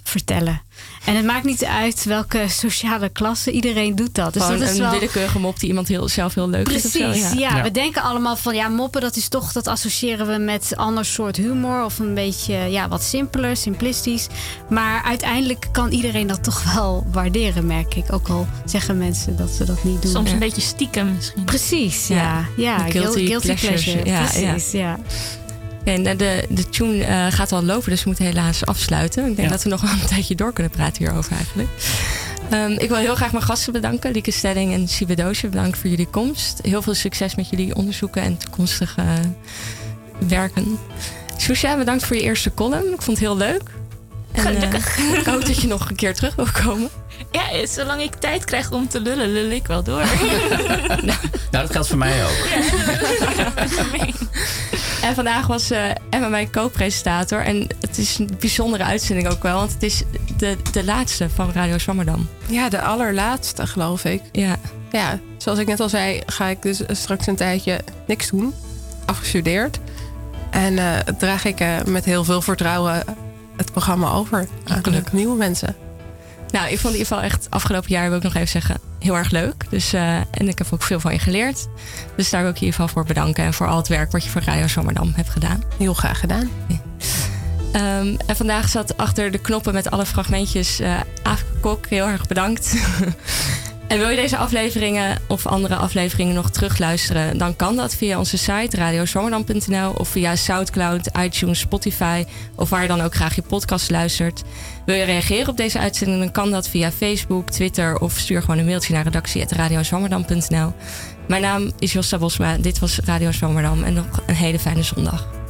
vertellen. En het maakt niet uit welke sociale klasse, iedereen doet dat. Dus Gewoon dat is een wel willekeurige mop die iemand heel, zelf heel leuk Precies, vindt. Precies, ja. ja. ja. We denken allemaal van, ja, moppen, dat is toch, dat associëren we met ander soort humor. Of een beetje, ja, wat simpeler, simplistisch. Maar uiteindelijk kan iedereen dat toch wel waarderen, merk ik. Ook al zeggen mensen dat ze dat niet doen. Soms ja. een beetje stiekem misschien. Precies, ja. Ja, ja. Guilty, guilty pleasure. pleasure. Ja, Precies, ja. ja. En de, de tune uh, gaat al lopen, dus we moeten helaas afsluiten. Ik denk ja. dat we nog wel een tijdje door kunnen praten hierover eigenlijk. Um, ik wil heel graag mijn gasten bedanken. Lieke Stelling en Siebe Doosje, bedankt voor jullie komst. Heel veel succes met jullie onderzoeken en toekomstige uh, werken. Susha, bedankt voor je eerste column. Ik vond het heel leuk. En, Gelukkig. Uh, ik hoop dat je nog een keer terug wil komen. Ja, zolang ik tijd krijg om te lullen, lul ik wel door. Nou, dat geldt voor mij ook. Ja. En vandaag was uh, Emma mijn co-presentator. En het is een bijzondere uitzending ook wel. Want het is de, de laatste van Radio Zwammerdam. Ja, de allerlaatste, geloof ik. Ja. Ja, zoals ik net al zei, ga ik dus straks een tijdje niks doen. Afgestudeerd. En uh, draag ik uh, met heel veel vertrouwen het programma over aan Gelukkig. nieuwe mensen. Nou, ik vond in ieder geval echt afgelopen jaar, wil ik nog even zeggen, heel erg leuk. Dus, uh, en ik heb ook veel van je geleerd. Dus daar wil ik je in ieder geval voor bedanken. En voor al het werk wat je voor Radio Zwammerdam hebt gedaan. Heel graag gedaan. Ja. Um, en vandaag zat achter de knoppen met alle fragmentjes uh, Aafke Kok. Heel erg bedankt. En wil je deze afleveringen of andere afleveringen nog terugluisteren, dan kan dat via onze site radio zwammerdam punt n l of via Soundcloud, iTunes, Spotify of waar je dan ook graag je podcast luistert. Wil je reageren op deze uitzending, dan kan dat via Facebook, Twitter of stuur gewoon een mailtje naar redactie apenstaartje radio zwammerdam punt n l. Mijn naam is Josta Bosma, dit was Radio Zwammerdam en nog een hele fijne zondag.